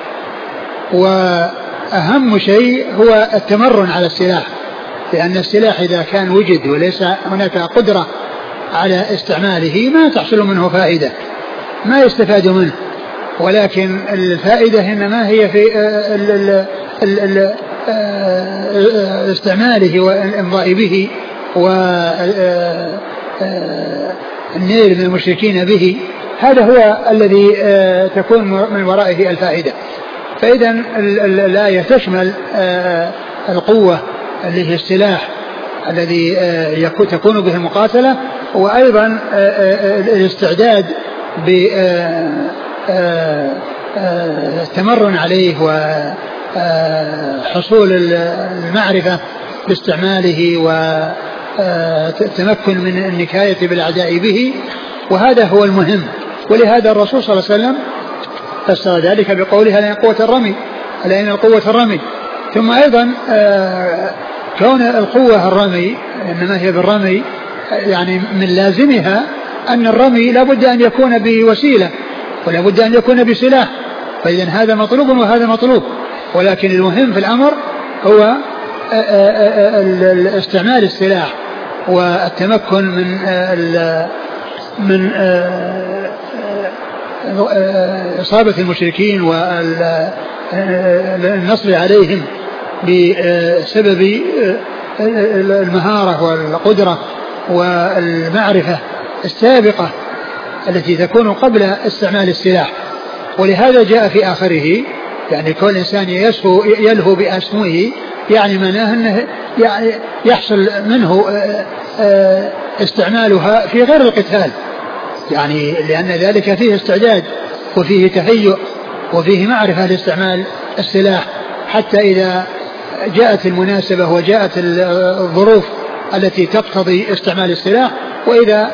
وأهم شيء هو التمرن على السلاح، لأن السلاح إذا كان وجد وليس هناك قدرة على استعماله ما تحصل منه فائدة، ما يستفاد منه، ولكن الفائدة إنما هي في ال ال ال ال استعماله والإمضاء به والنيل من المشركين به. هذا هو الذي تكون من ورائه الفائدة. فإذا الآية تشمل القوة اللي هي السلاح الذي تكون به المقاتلة، وأيضا الاستعداد بالتمرن عليه وحصول المعرفة باستعماله والتمكن من النكاية بالأعداء به، وهذا هو المهم. ولهذا الرسول صلى الله عليه وسلم فسر ذلك بقوله: ألا إن قوة الرمي، ألا إن القوة الرمي. ثم أيضا كون القوة الرمي إنما هي بالرمي، يعني من لازمها أن الرمي لابد أن يكون بوسيلة ولا بد أن يكون بسلاح، فإذا هذا مطلوب وهذا مطلوب، ولكن المهم في الأمر هو استعمال السلاح والتمكن من من إصابة المشركين والنصر عليهم بسبب المهارة والقدرة والمعرفة السابقة التي تكون قبل استعمال السلاح. ولهذا جاء في آخره يعني كل إنسان يسهو يلهو بأسهمه، يعني معناه أنه يعني يحصل منه استعمالها في غير القتال، يعني لأن ذلك فيه استعداد وفيه تهيؤ وفيه معرفة لاستعمال السلاح، حتى إذا جاءت المناسبة وجاءت الظروف التي تقتضي استعمال السلاح، وإذا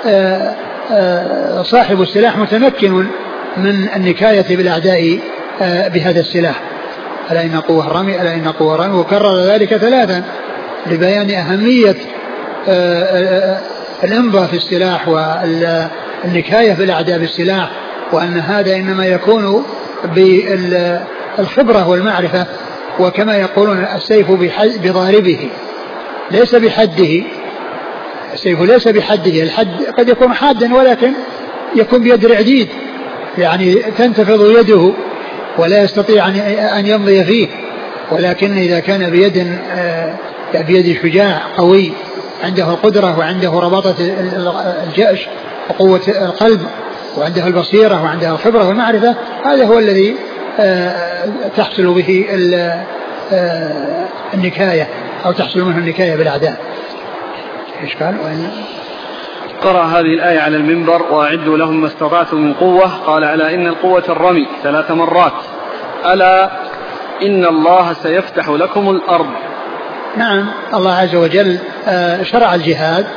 صاحب السلاح متمكن من النكاية بالأعداء بهذا السلاح. ألا إن قوة الرمي، ألا إن قوة الرمي، وكرر ذلك ثلاثا لبيان أهمية الإمضاء في السلاح والنكاية بالأعداء بالسلاح، وأن هذا إنما يكون بالخبرة والمعرفة، وكما يقولون السيف بضاربه ليس بحده. السيف ليس بحده، الحد قد يكون حادا ولكن يكون بيد العديد، يعني تنتفض يده ولا يستطيع أن يمضي فيه. ولكن إذا كان بيد بيد شجاع قوي عنده القدرة وعنده رباطة الجأش وقوة القلب وعنده البصيرة وعنده الخبرة والمعرفة، هذا هو الذي تحصل به النكاية أو تحصل منه النكاية بالأعداء. إيش قال؟ وإن قرأ هذه الآية على المنبر: وأعدوا لهم ما استطعتم من قوة. قال: ألا إن القوة الرمي ثلاث مرات. ألا إن الله سيفتح لكم الأرض. نعم، الله عز وجل شرع الجهاد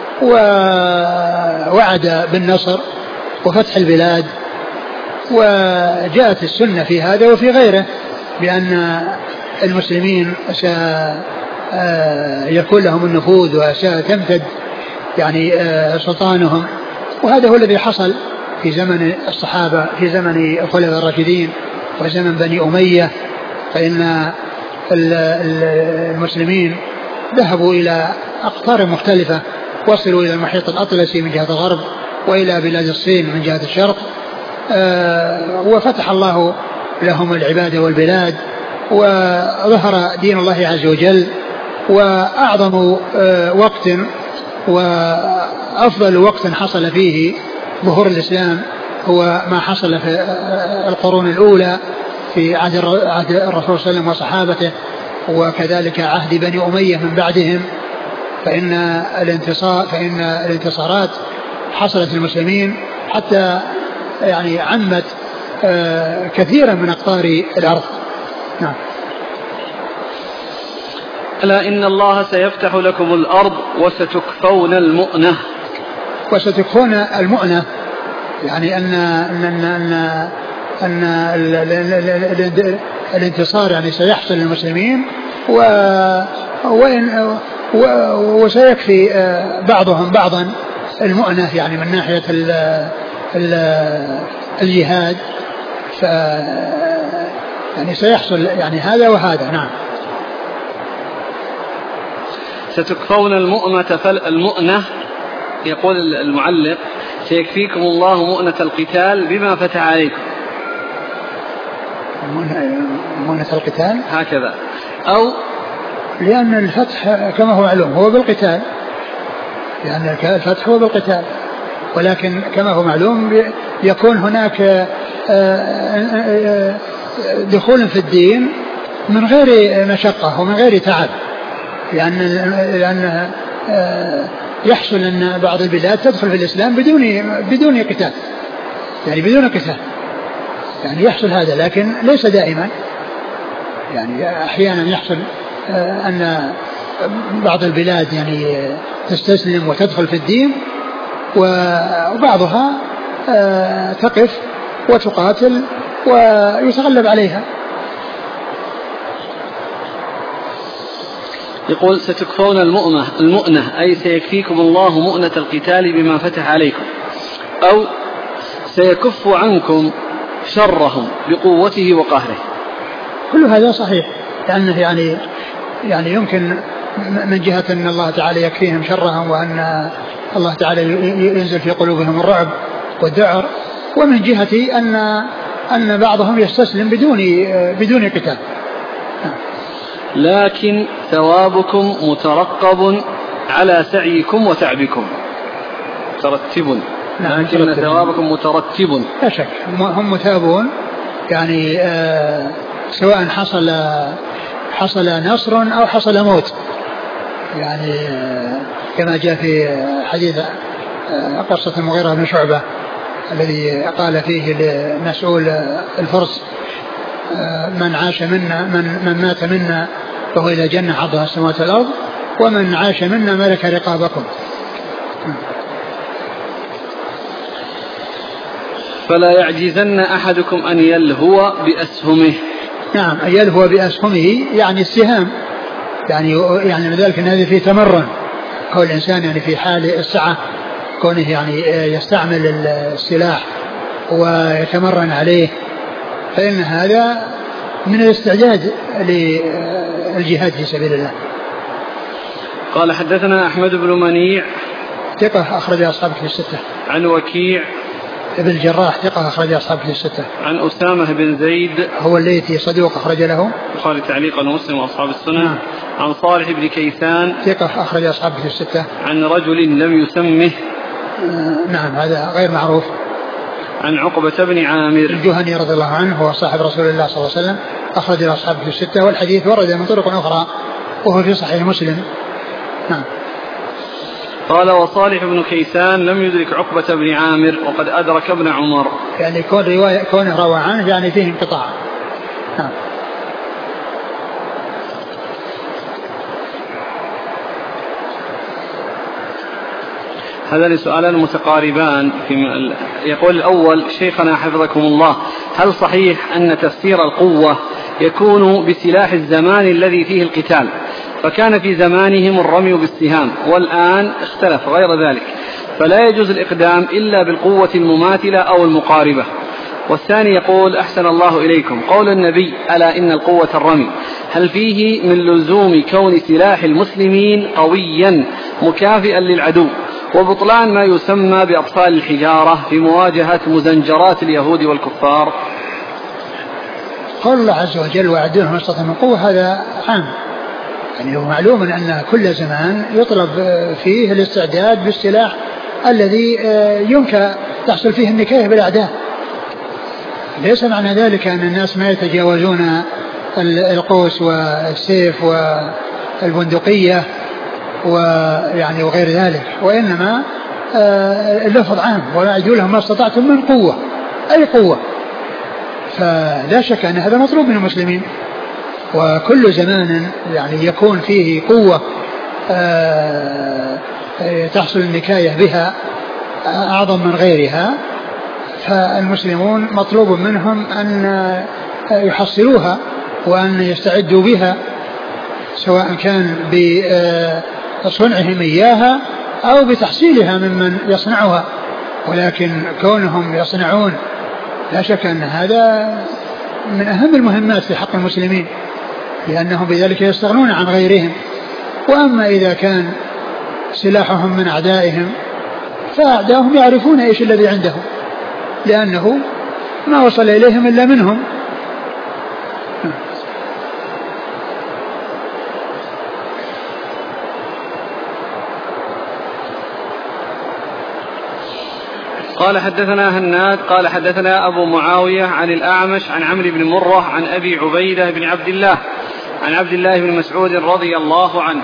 ووعد بالنصر وفتح البلاد، وجاءت السنة في هذا وفي غيره بأن المسلمين سيكون لهم النفوذ وستمتد يعني سلطانهم. وهذا هو الذي حصل في زمن الصحابة، في زمن الخلفاء الراشدين وزمن بني أمية، فإن المسلمين ذهبوا إلى أقطار مختلفة، وصلوا إلى المحيط الأطلسي من جهة الغرب وإلى بلاد الصين من جهة الشرق، وفتح الله لهم العبادة والبلاد، وظهر دين الله عز وجل. وأعظم وقت وأفضل وقت حصل فيه ظهور الإسلام هو ما حصل في القرون الأولى في عهد الرسول صلى الله عليه وسلم وصحابته، وكذلك عهد بني أمية من بعدهم. فإن الانتصار فإن الانتصارات حصلت للمسلمين حتى يعني عمت كثيرا من أقطار الأرض. نعم. ألا إن الله سيفتح لكم الأرض وستكفون المؤنة. وستكفون المؤنة يعني أن أن أن, أن الانتصار يعني سيحصل للمسلمين، وإن وسيكفي بعضهم بعضا المؤنة يعني من ناحية ال ال الجهاد، ف يعني سيحصل يعني هذا وهذا. نعم. ستكفون المؤنة فالمؤنة يقول المعلق: سيكفيكم الله مؤنة القتال بما فتح عليكم. مؤنة القتال هكذا، أو لأن الفتح كما هو معلوم هو بالقتال، لأن الفتح هو بالقتال، ولكن كما هو معلوم يكون هناك دخول في الدين من غير مشقة ومن غير تعب، لأن لأن يحصل أن بعض البلاد تدخل في الإسلام بدون بدون قتال، يعني بدون قتال، يعني يحصل هذا، لكن ليس دائما، يعني أحيانا يحصل أن بعض البلاد يعني تستسلم وتدخل في الدين، وبعضها تقف وتقاتل ويتغلب عليها. يقول: ستكفون المؤنة المؤنة أي سيكفيكم الله مؤنة القتال بما فتح عليكم، أو سيكف عنكم شرهم بقوته وقهره. كل هذا صحيح، لأنه يعني يعني يمكن من جهة أن الله تعالى يكفيهم شرهم وأن الله تعالى ينزل في قلوبهم الرعب والذعر، ومن جهة أن أن بعضهم يستسلم بدون بدون قتال. لكن ثوابكم مترقب على سعيكم وتعبكم. ترتب. لكن ثوابكم مترتب. لا شك هم متابون، يعني آه سواء حصل حصل نصر أو حصل موت، يعني آه كما جاء في حديث آه قصة المغيرة بن شعبة الذي قال فيه لمسؤول الفرس: من عاش منا من, من مات منا فهو إلى جنة عرضها السماوات والأرض، ومن عاش منا ملك رقابكم. فلا يعجزن أحدكم أن يلهو بأسهمه. نعم، أن يلهو بأسهمه يعني السهام، يعني يعني لذلك أن هذا فيه تمرن، كون الإنسان يعني في حال السعة كونه يعني يستعمل السلاح ويتمرن عليه، فإن هذا من الاستعداد للجهاد في سبيل الله. قال حدثنا أحمد بن منيع ثقة أخرج أصحابه في الستة. عن وكيع ابن الجراح ثقة أخرج أصحابه في الستة. عن أسامة بن زيد هو الليثي صدوق أخرج له البخاري تعليقا ومسلم وأصحاب السنن. نعم. عن صالح بن كيسان ثقة أخرج أصحابه في الستة. عن رجل لم يسمه آه نعم هذا غير معروف. عن عقبة بن عامر الجهني رضي الله عنه هو صاحب رسول الله صلى الله عليه وسلم أخرج أصحابه في الستة، والحديث ورد من طرق أخرى وهو في صحيح مسلم. نعم. قال وصالح بن كيسان لم يدرك عقبة بن عامر وقد أدرك ابن عمر، يعني كون رواية كونه روى عنه يعني فيه انقطاع. نعم. هذان سؤالان متقاربان. في يقول الأول: شيخنا حفظكم الله، هل صحيح أن تفسير القوة يكون بسلاح الزمان الذي فيه القتال، فكان في زمانهم الرمي بالسهام والآن اختلف غير ذلك، فلا يجوز الإقدام إلا بالقوة المماثلة أو المقاربة؟ والثاني يقول: أحسن الله إليكم، قول النبي ألا إن القوة الرمي، هل فيه من لزوم كون سلاح المسلمين قويا مكافئا للعدو، وبطلان ما يسمى بأبطال الحجارة في مواجهة مزنجرات اليهود والكفار؟ قول الله عز وجل: وأعدوهم ما استطعتم من قوة، هذا عام، يعني هو معلوم أن كل زمان يطلب فيه الاستعداد بالسلاح الذي يمكن تحصل فيه النكاية بالأعداء. ليس معنى ذلك أن الناس ما يتجاوزون القوس والسيف والبندقية ويعني وغير ذلك، وإنما اللفظ عام: وأعدوا لهم ما استطعتم من قوة، أي قوة. فلا شك أن هذا مطلوب من المسلمين، وكل زمان يعني يكون فيه قوة تحصل النكاية بها أعظم من غيرها، فالمسلمون مطلوب منهم أن يحصلوها وأن يستعدوا بها، سواء كان بصنعهم إياها أو بتحصيلها ممن يصنعها. ولكن كونهم يصنعون لا شك أن هذا من أهم المهمات في حق المسلمين، لأنهم بذلك يستغنون عن غيرهم. وأما إذا كان سلاحهم من أعدائهم فأعدائهم يعرفون إيش الذي عندهم، لأنه ما وصل إليهم إلا منهم. قال حدثنا هناد قال حدثنا أبو معاوية عن الأعمش عن عمرو بن مرة عن أبي عبيدة بن عبد الله عن عبد الله بن مسعود رضي الله عنه.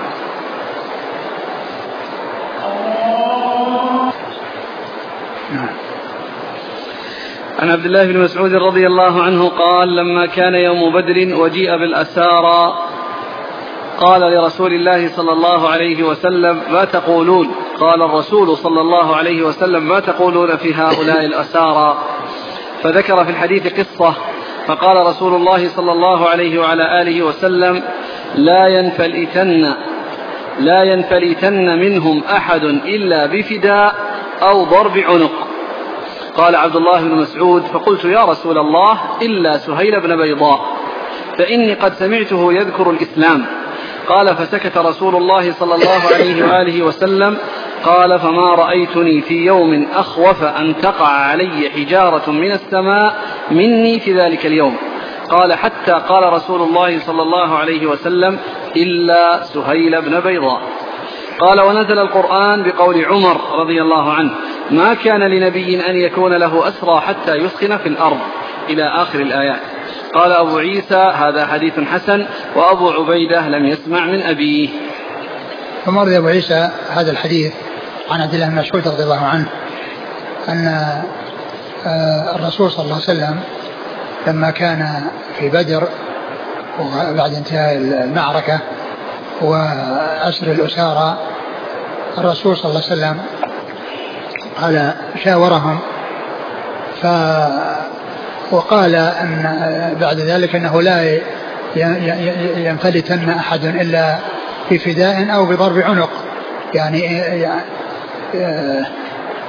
عن عبد الله بن مسعود رضي الله عنه قال: لما كان يوم بدر وجيء بالأسارى قال لرسول الله صلى الله عليه وسلم: ما تقولون؟ قال الرسول صلى الله عليه وسلم: ما تقولون في هؤلاء الأسارى؟ فذكر في الحديث قصة، فقال رسول الله صلى الله عليه وعلى آله وسلم: لا ينفلتن لا ينفلتن منهم أحد إلا بفداء أو ضرب عنق. قال عبد الله بن مسعود: فقلت يا رسول الله إلا سهيل بن بيضاء، فإني قد سمعته يذكر الإسلام. قال: فسكت رسول الله صلى الله عليه وآله وسلم. قال: فما رأيتني في يوم أخوف أن تقع علي حجارة من السماء مني في ذلك اليوم. قال: حتى قال رسول الله صلى الله عليه وسلم: إلا سهيل بن بيضاء. قال: ونزل القرآن بقول عمر رضي الله عنه: ما كان لنبي أن يكون له أسرى حتى يسخن في الأرض، إلى آخر الآيات. قال أبو عيسى: هذا حديث حسن، وأبو عبيدة لم يسمع من أبيه. ثم رضي أبو عيسى هذا الحديث عن عبد الله بن مسعود رضي الله عنه أن الرسول صلى الله عليه وسلم لما كان في بدر وبعد انتهاء المعركة وأسر الأسارى، الرسول صلى الله عليه وسلم قال شاورهم ف وقال أن بعد ذلك أنه لا ينفلتن أحد إلا بفداء أو بضرب عنق، يعني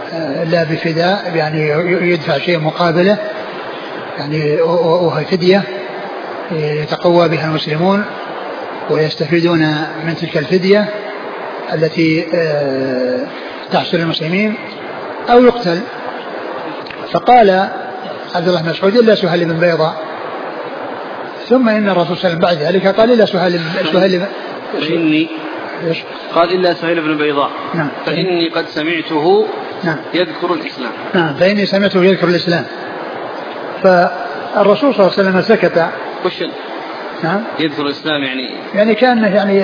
لا بفداء يعني يدفع شيء مقابله يعني وهي فدية يتقوى بها المسلمون ويستفيدون من تلك الفدية التي تحصل للمسلمين أو يقتل. فقال عبد الله بن مسعود إلا سهيل بن بيضاء. ثم إن الرسول صلى الله عليه وسلم بعد ذلك قال إلا سهيل سهيل فإني قال إلا سهيل بن بيضاء. نعم. فإني قد سمعته نعم. يذكر الإسلام. نعم. فإني سمعته يذكر الإسلام. فالرسول صلى الله عليه وسلم سكت. وش نعم. يذكر الإسلام يعني يعني كأنه يعني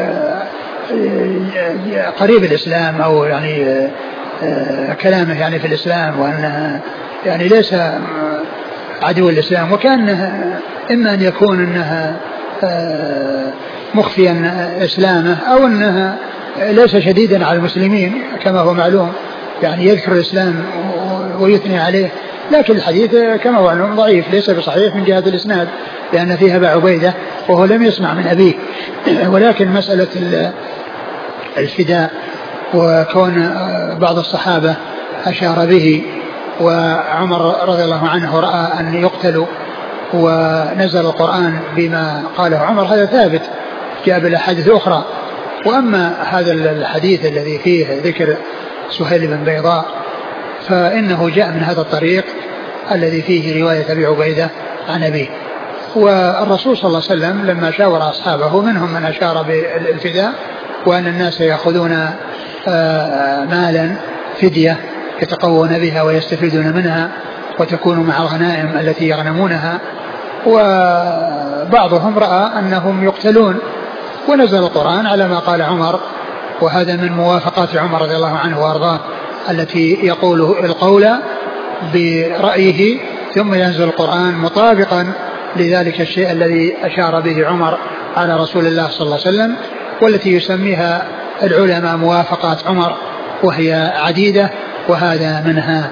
قريب الإسلام أو يعني كلامه يعني في الإسلام وأنه يعني ليس عدو الإسلام, وكأنه إما أن يكون أنها مخفيا إسلامه أو أنها ليس شديدا على المسلمين كما هو معلوم, يعني يذكر الإسلام ويثني عليه, لكن الحديث كما هو معلوم ضعيف ليس بصحيح من جهة الإسناد لأن فيها أبا عبيدة وهو لم يسمع من أبيه. ولكن مسألة الفداء وكون بعض الصحابة أشار به وعمر رضي الله عنه رأى أن يقتلوا ونزل القرآن بما قاله عمر هذا ثابت جاء بالأحاديث أخرى. وأما هذا الحديث الذي فيه ذكر سهيل بن بيضاء فإنه جاء من هذا الطريق الذي فيه رواية أبي عبيدة عن أبيه. والرسول صلى الله عليه وسلم لما شاور أصحابه منهم من أشار بالفداء وأن الناس يأخذون مالا فدية يتقوون بها ويستفيدون منها وتكون مع الغنائم التي يغنمونها, وبعضهم رأى أنهم يقتلون ونزل القرآن على ما قال عمر, وهذا من موافقات عمر رضي الله عنه وأرضاه التي يقول القول برأيه ثم ينزل القرآن مطابقا لذلك الشيء الذي أشار به عمر على رسول الله صلى الله عليه وسلم, والتي يسميها العلماء موافقات عمر وهي عديدة وهذا منها.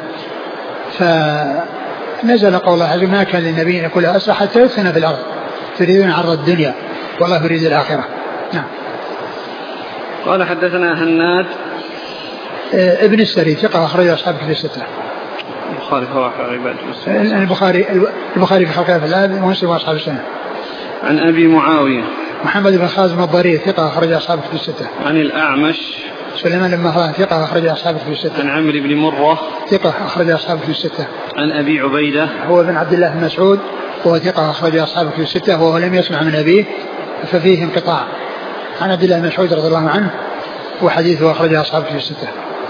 فنزل قول الله عز وجل ما كان للنبي أن يكون أسرى حتى يثخن في الأرض تريدون عرض الدنيا والله يريد الآخرة. نعم. قال حدثنا هناد ابن السري ثقة أخرج أصحاب كتب الستة. البخاري في عباد البخاري البخاري في خلق الأفعال ومسلم وأصحاب السنة. عن أبي معاوية محمد بن خازم الضرير ثقة أخرج أصحاب كتب الستة. عن الأعمش سليمان بن مهران ثقة أخرج أصحاب كتب الستة. عن عمرو بن مرة ثقة أخرج أصحاب كتب الستة. عن أبي عبيدة هو بن عبد الله بن مسعود وهو ثقة أخرج أصحاب كتب الستة وهو لم يسمع من أبيه ففيه انقطاع. عن عبد الله بن مسعود رضي الله عنه وحديثه أخرج أصحاب كتب الستة.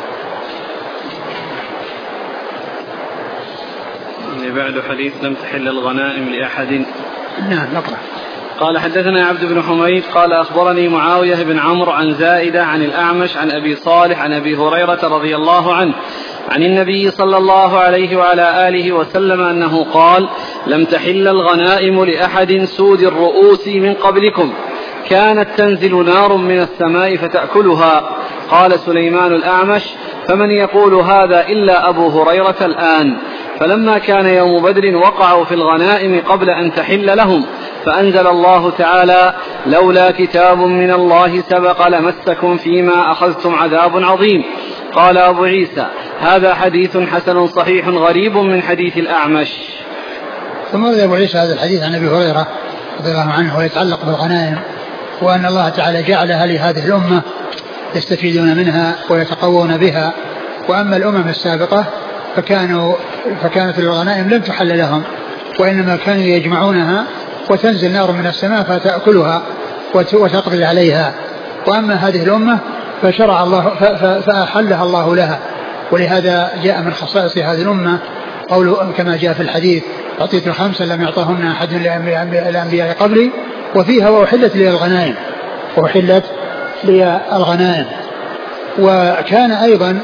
بعد حديث لم تحل الغنائم لأحد. نعم نقرأ. قال حدثنا عبد بن حميد قال أخبرني معاوية بن عمرو عن زائدة عن الأعمش عن أبي صالح عن أبي هريرة رضي الله عنه عن النبي صلى الله عليه وعلى آله وسلم أنه قال لم تحل الغنائم لأحد سود الرؤوس من قبلكم كانت تنزل نار من السماء فتأكلها. قال سليمان الأعمش فمن يقول هذا إلا أبو هريرة الآن. فلما كان يوم بدر وقعوا في الغنائم قبل أن تحل لهم فأنزل الله تعالى لولا كتاب من الله سبق لمسكم فيما أخذتم عذاب عظيم. قال أبو عيسى هذا حديث حسن صحيح غريب من حديث الأعمش. ثم روى أبو عيسى هذا الحديث عن أبي هريرة رضي الله عنه ويتعلق بالغنائم وأن الله تعالى جعلها لهذه الأمة يستفيدون منها ويتقوون بها, وأما الأمم السابقة فكانوا فكانت الغنائم لم تحل لهم وإنما كانوا يجمعونها وتنزل نار من السماء فتأكلها وتقضي عليها. وأما هذه الأمة فشرع الله فأحلها الله لها, ولهذا جاء من خصائص هذه الأمة قول كما جاء في الحديث أعطيت خمسا لم يعطهن أحد الأنبياء قبلي وفيها وأحلت لي الغنائم وأحلت لي الغنائم. وكان أيضا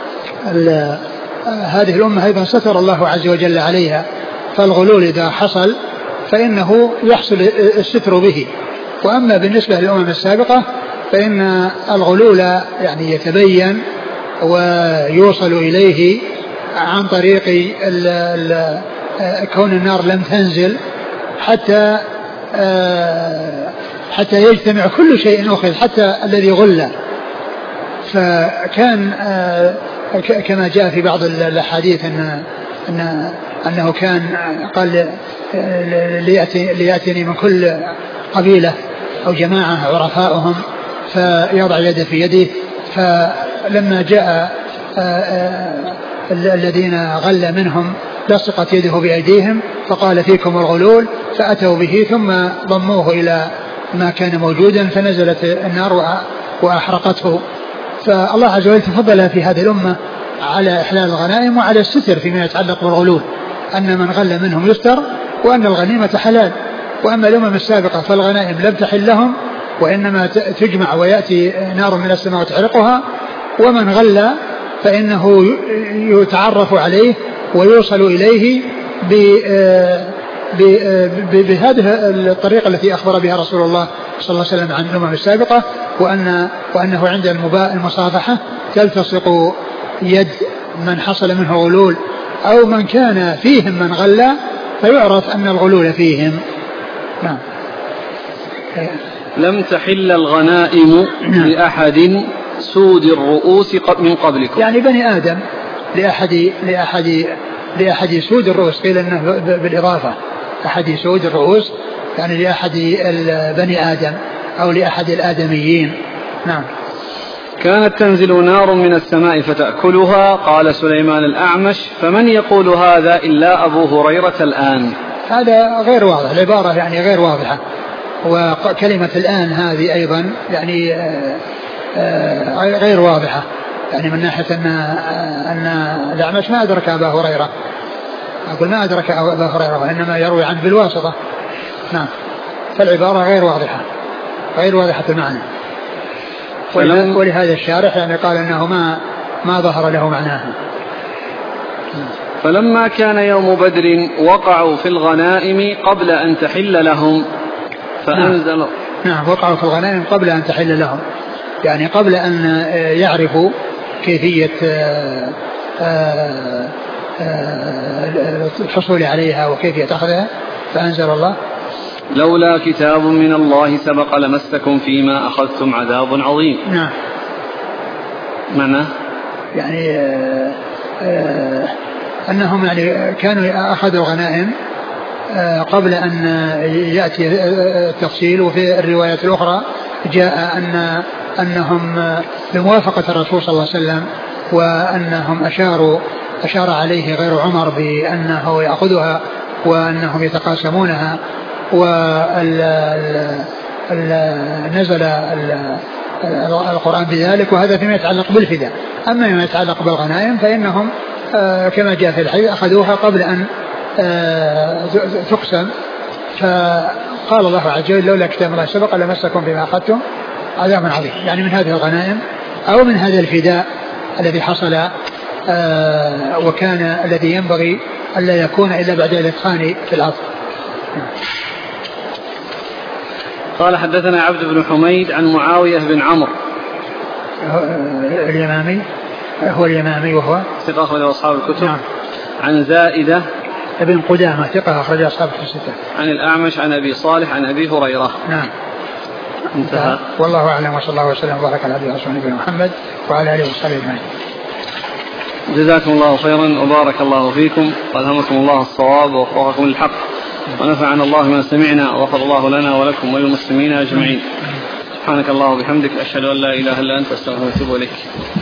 هذه الأمة أيضا ستر الله عز وجل عليها, فالغلول إذا حصل فإنه يحصل الستر به. وأما بالنسبة للأمم السابقة فإن الغلول يعني يتبين ويوصل إليه عن طريق ال ال كون النار لم تنزل حتى حتى يجتمع كل شيء أخذ حتى الذي غل. فكان كما جاء في بعض الأحاديث أن أن أنه كان قال ليأتي ليأتيني من كل قبيلة أو جماعة عرفاؤهم فيضع يده في يده. فلما جاء الذين غل منهم لصقت يده بأيديهم فقال فيكم الغلول، فأتوا به ثم ضموه إلى ما كان موجودا فنزلت النار وأحرقته. فالله عز وجل تفضل في هذه الأمة على إحلال الغنائم وعلى الستر فيما يتعلق بالغلول، أن من غل منهم يستر وأن الغنيمة حلال. وأما الأمم السابقة فالغنائم لم تحل لهم وإنما تجمع ويأتي نار من السماء وتحرقها، ومن غل فإنه يتعرف عليه ويوصل إليه بهذه الطريقة التي أخبر بها رسول الله صلى الله عليه وسلم عن الأمم السابقة، وأن وأنه عند المصافحة تلتصق يد من حصل منه غلول أو من كان فيهم من غل فيعرف أن الغلول فيهم. نعم. لم تحل الغنائم لأحد سود الرؤوس من قبلكم، يعني بني آدم لأحد لأحد لأحد سود الرؤوس، قيل أنه بالإضافة أحد سود الرؤوس يعني لأحد بني آدم أو لأحد الآدميين. نعم. كانت تنزل نار من السماء فتأكلها. قال سليمان الأعمش فمن يقول هذا إلا أبو هريرة الآن؟ هذا غير واضح، العبارة يعني غير واضحة، وكلمة الآن هذه أيضا يعني غير واضحة، يعني من ناحية أن أن الأعمش ما أدرك أبا هريرة، أقول ما أدرك أبا هريرة وإنما يروي عنه بالواسطة. نعم. فالعبارة غير واضحة غير واضحة المعنى، ولهذا الشارح يعني قال أنه ما ما ظهر له معناها. فلما كان يوم بدر وقعوا في الغنائم قبل أن تحل لهم فأنزل. نعم, نعم وقعوا في الغنائم قبل أن تحل لهم، يعني قبل أن يعرفوا كيفية الحصول عليها وكيفية أخذها. فأنزل الله لولا كتاب من الله سبق لمسكم فيما أخذتم عذاب عظيم. نعم. معنى يعني آآ آآ أنهم يعني كانوا أخذوا الغنائم قبل أن يأتي التفصيل، وفي الروايات الأخرى جاء أن أنهم بموافقة الرسول صلى الله عليه وسلم، وأنهم أشاروا أشار عليه غير عمر بأنه يأخذها وأنهم يتقاسمونها، ونزل القرآن بذلك، وهذا فيما يتعلق بالفداء. أما فيما يتعلق بالغنائم فإنهم كما جاء في الحديث أخذوها قبل أن تقسم. فقال الله عز وجل لولا كتاب الله سبق لمسكم بما أخذتم عذاب عظيم، يعني من هذه الغنائم أو من هذا الفداء الذي حصل وكان الذي ينبغي ألا يكون إلا بعد الإدخال في الأرض. قال حدثنا عبد بن حميد عن معاوية بن عمرو اليمامي، هو اليمامي وهو ثقة أخرج أصحاب الكتب. نعم. عن زائدة ابن قدامة ثقة أخرج أصحاب الستة. عن الأعمش عن أبي صالح عن أبي هريرة. نعم. انتهى. والله أعلم، وصلى الله وسلم وبارك على عبده ورسوله نبينا محمد وعلى آله وصحبه أجمعين. جزاكم الله خيرا وبارك الله فيكم وألهمكم الله الصواب ووفقكم للحق ونفعنا الله ما سمعنا وغفر الله لنا ولكم وللمسلمين أجمعين. سبحانك الله وبحمدك أشهد أن لا إله إلا أنت أستغفرك وأتوب إليك.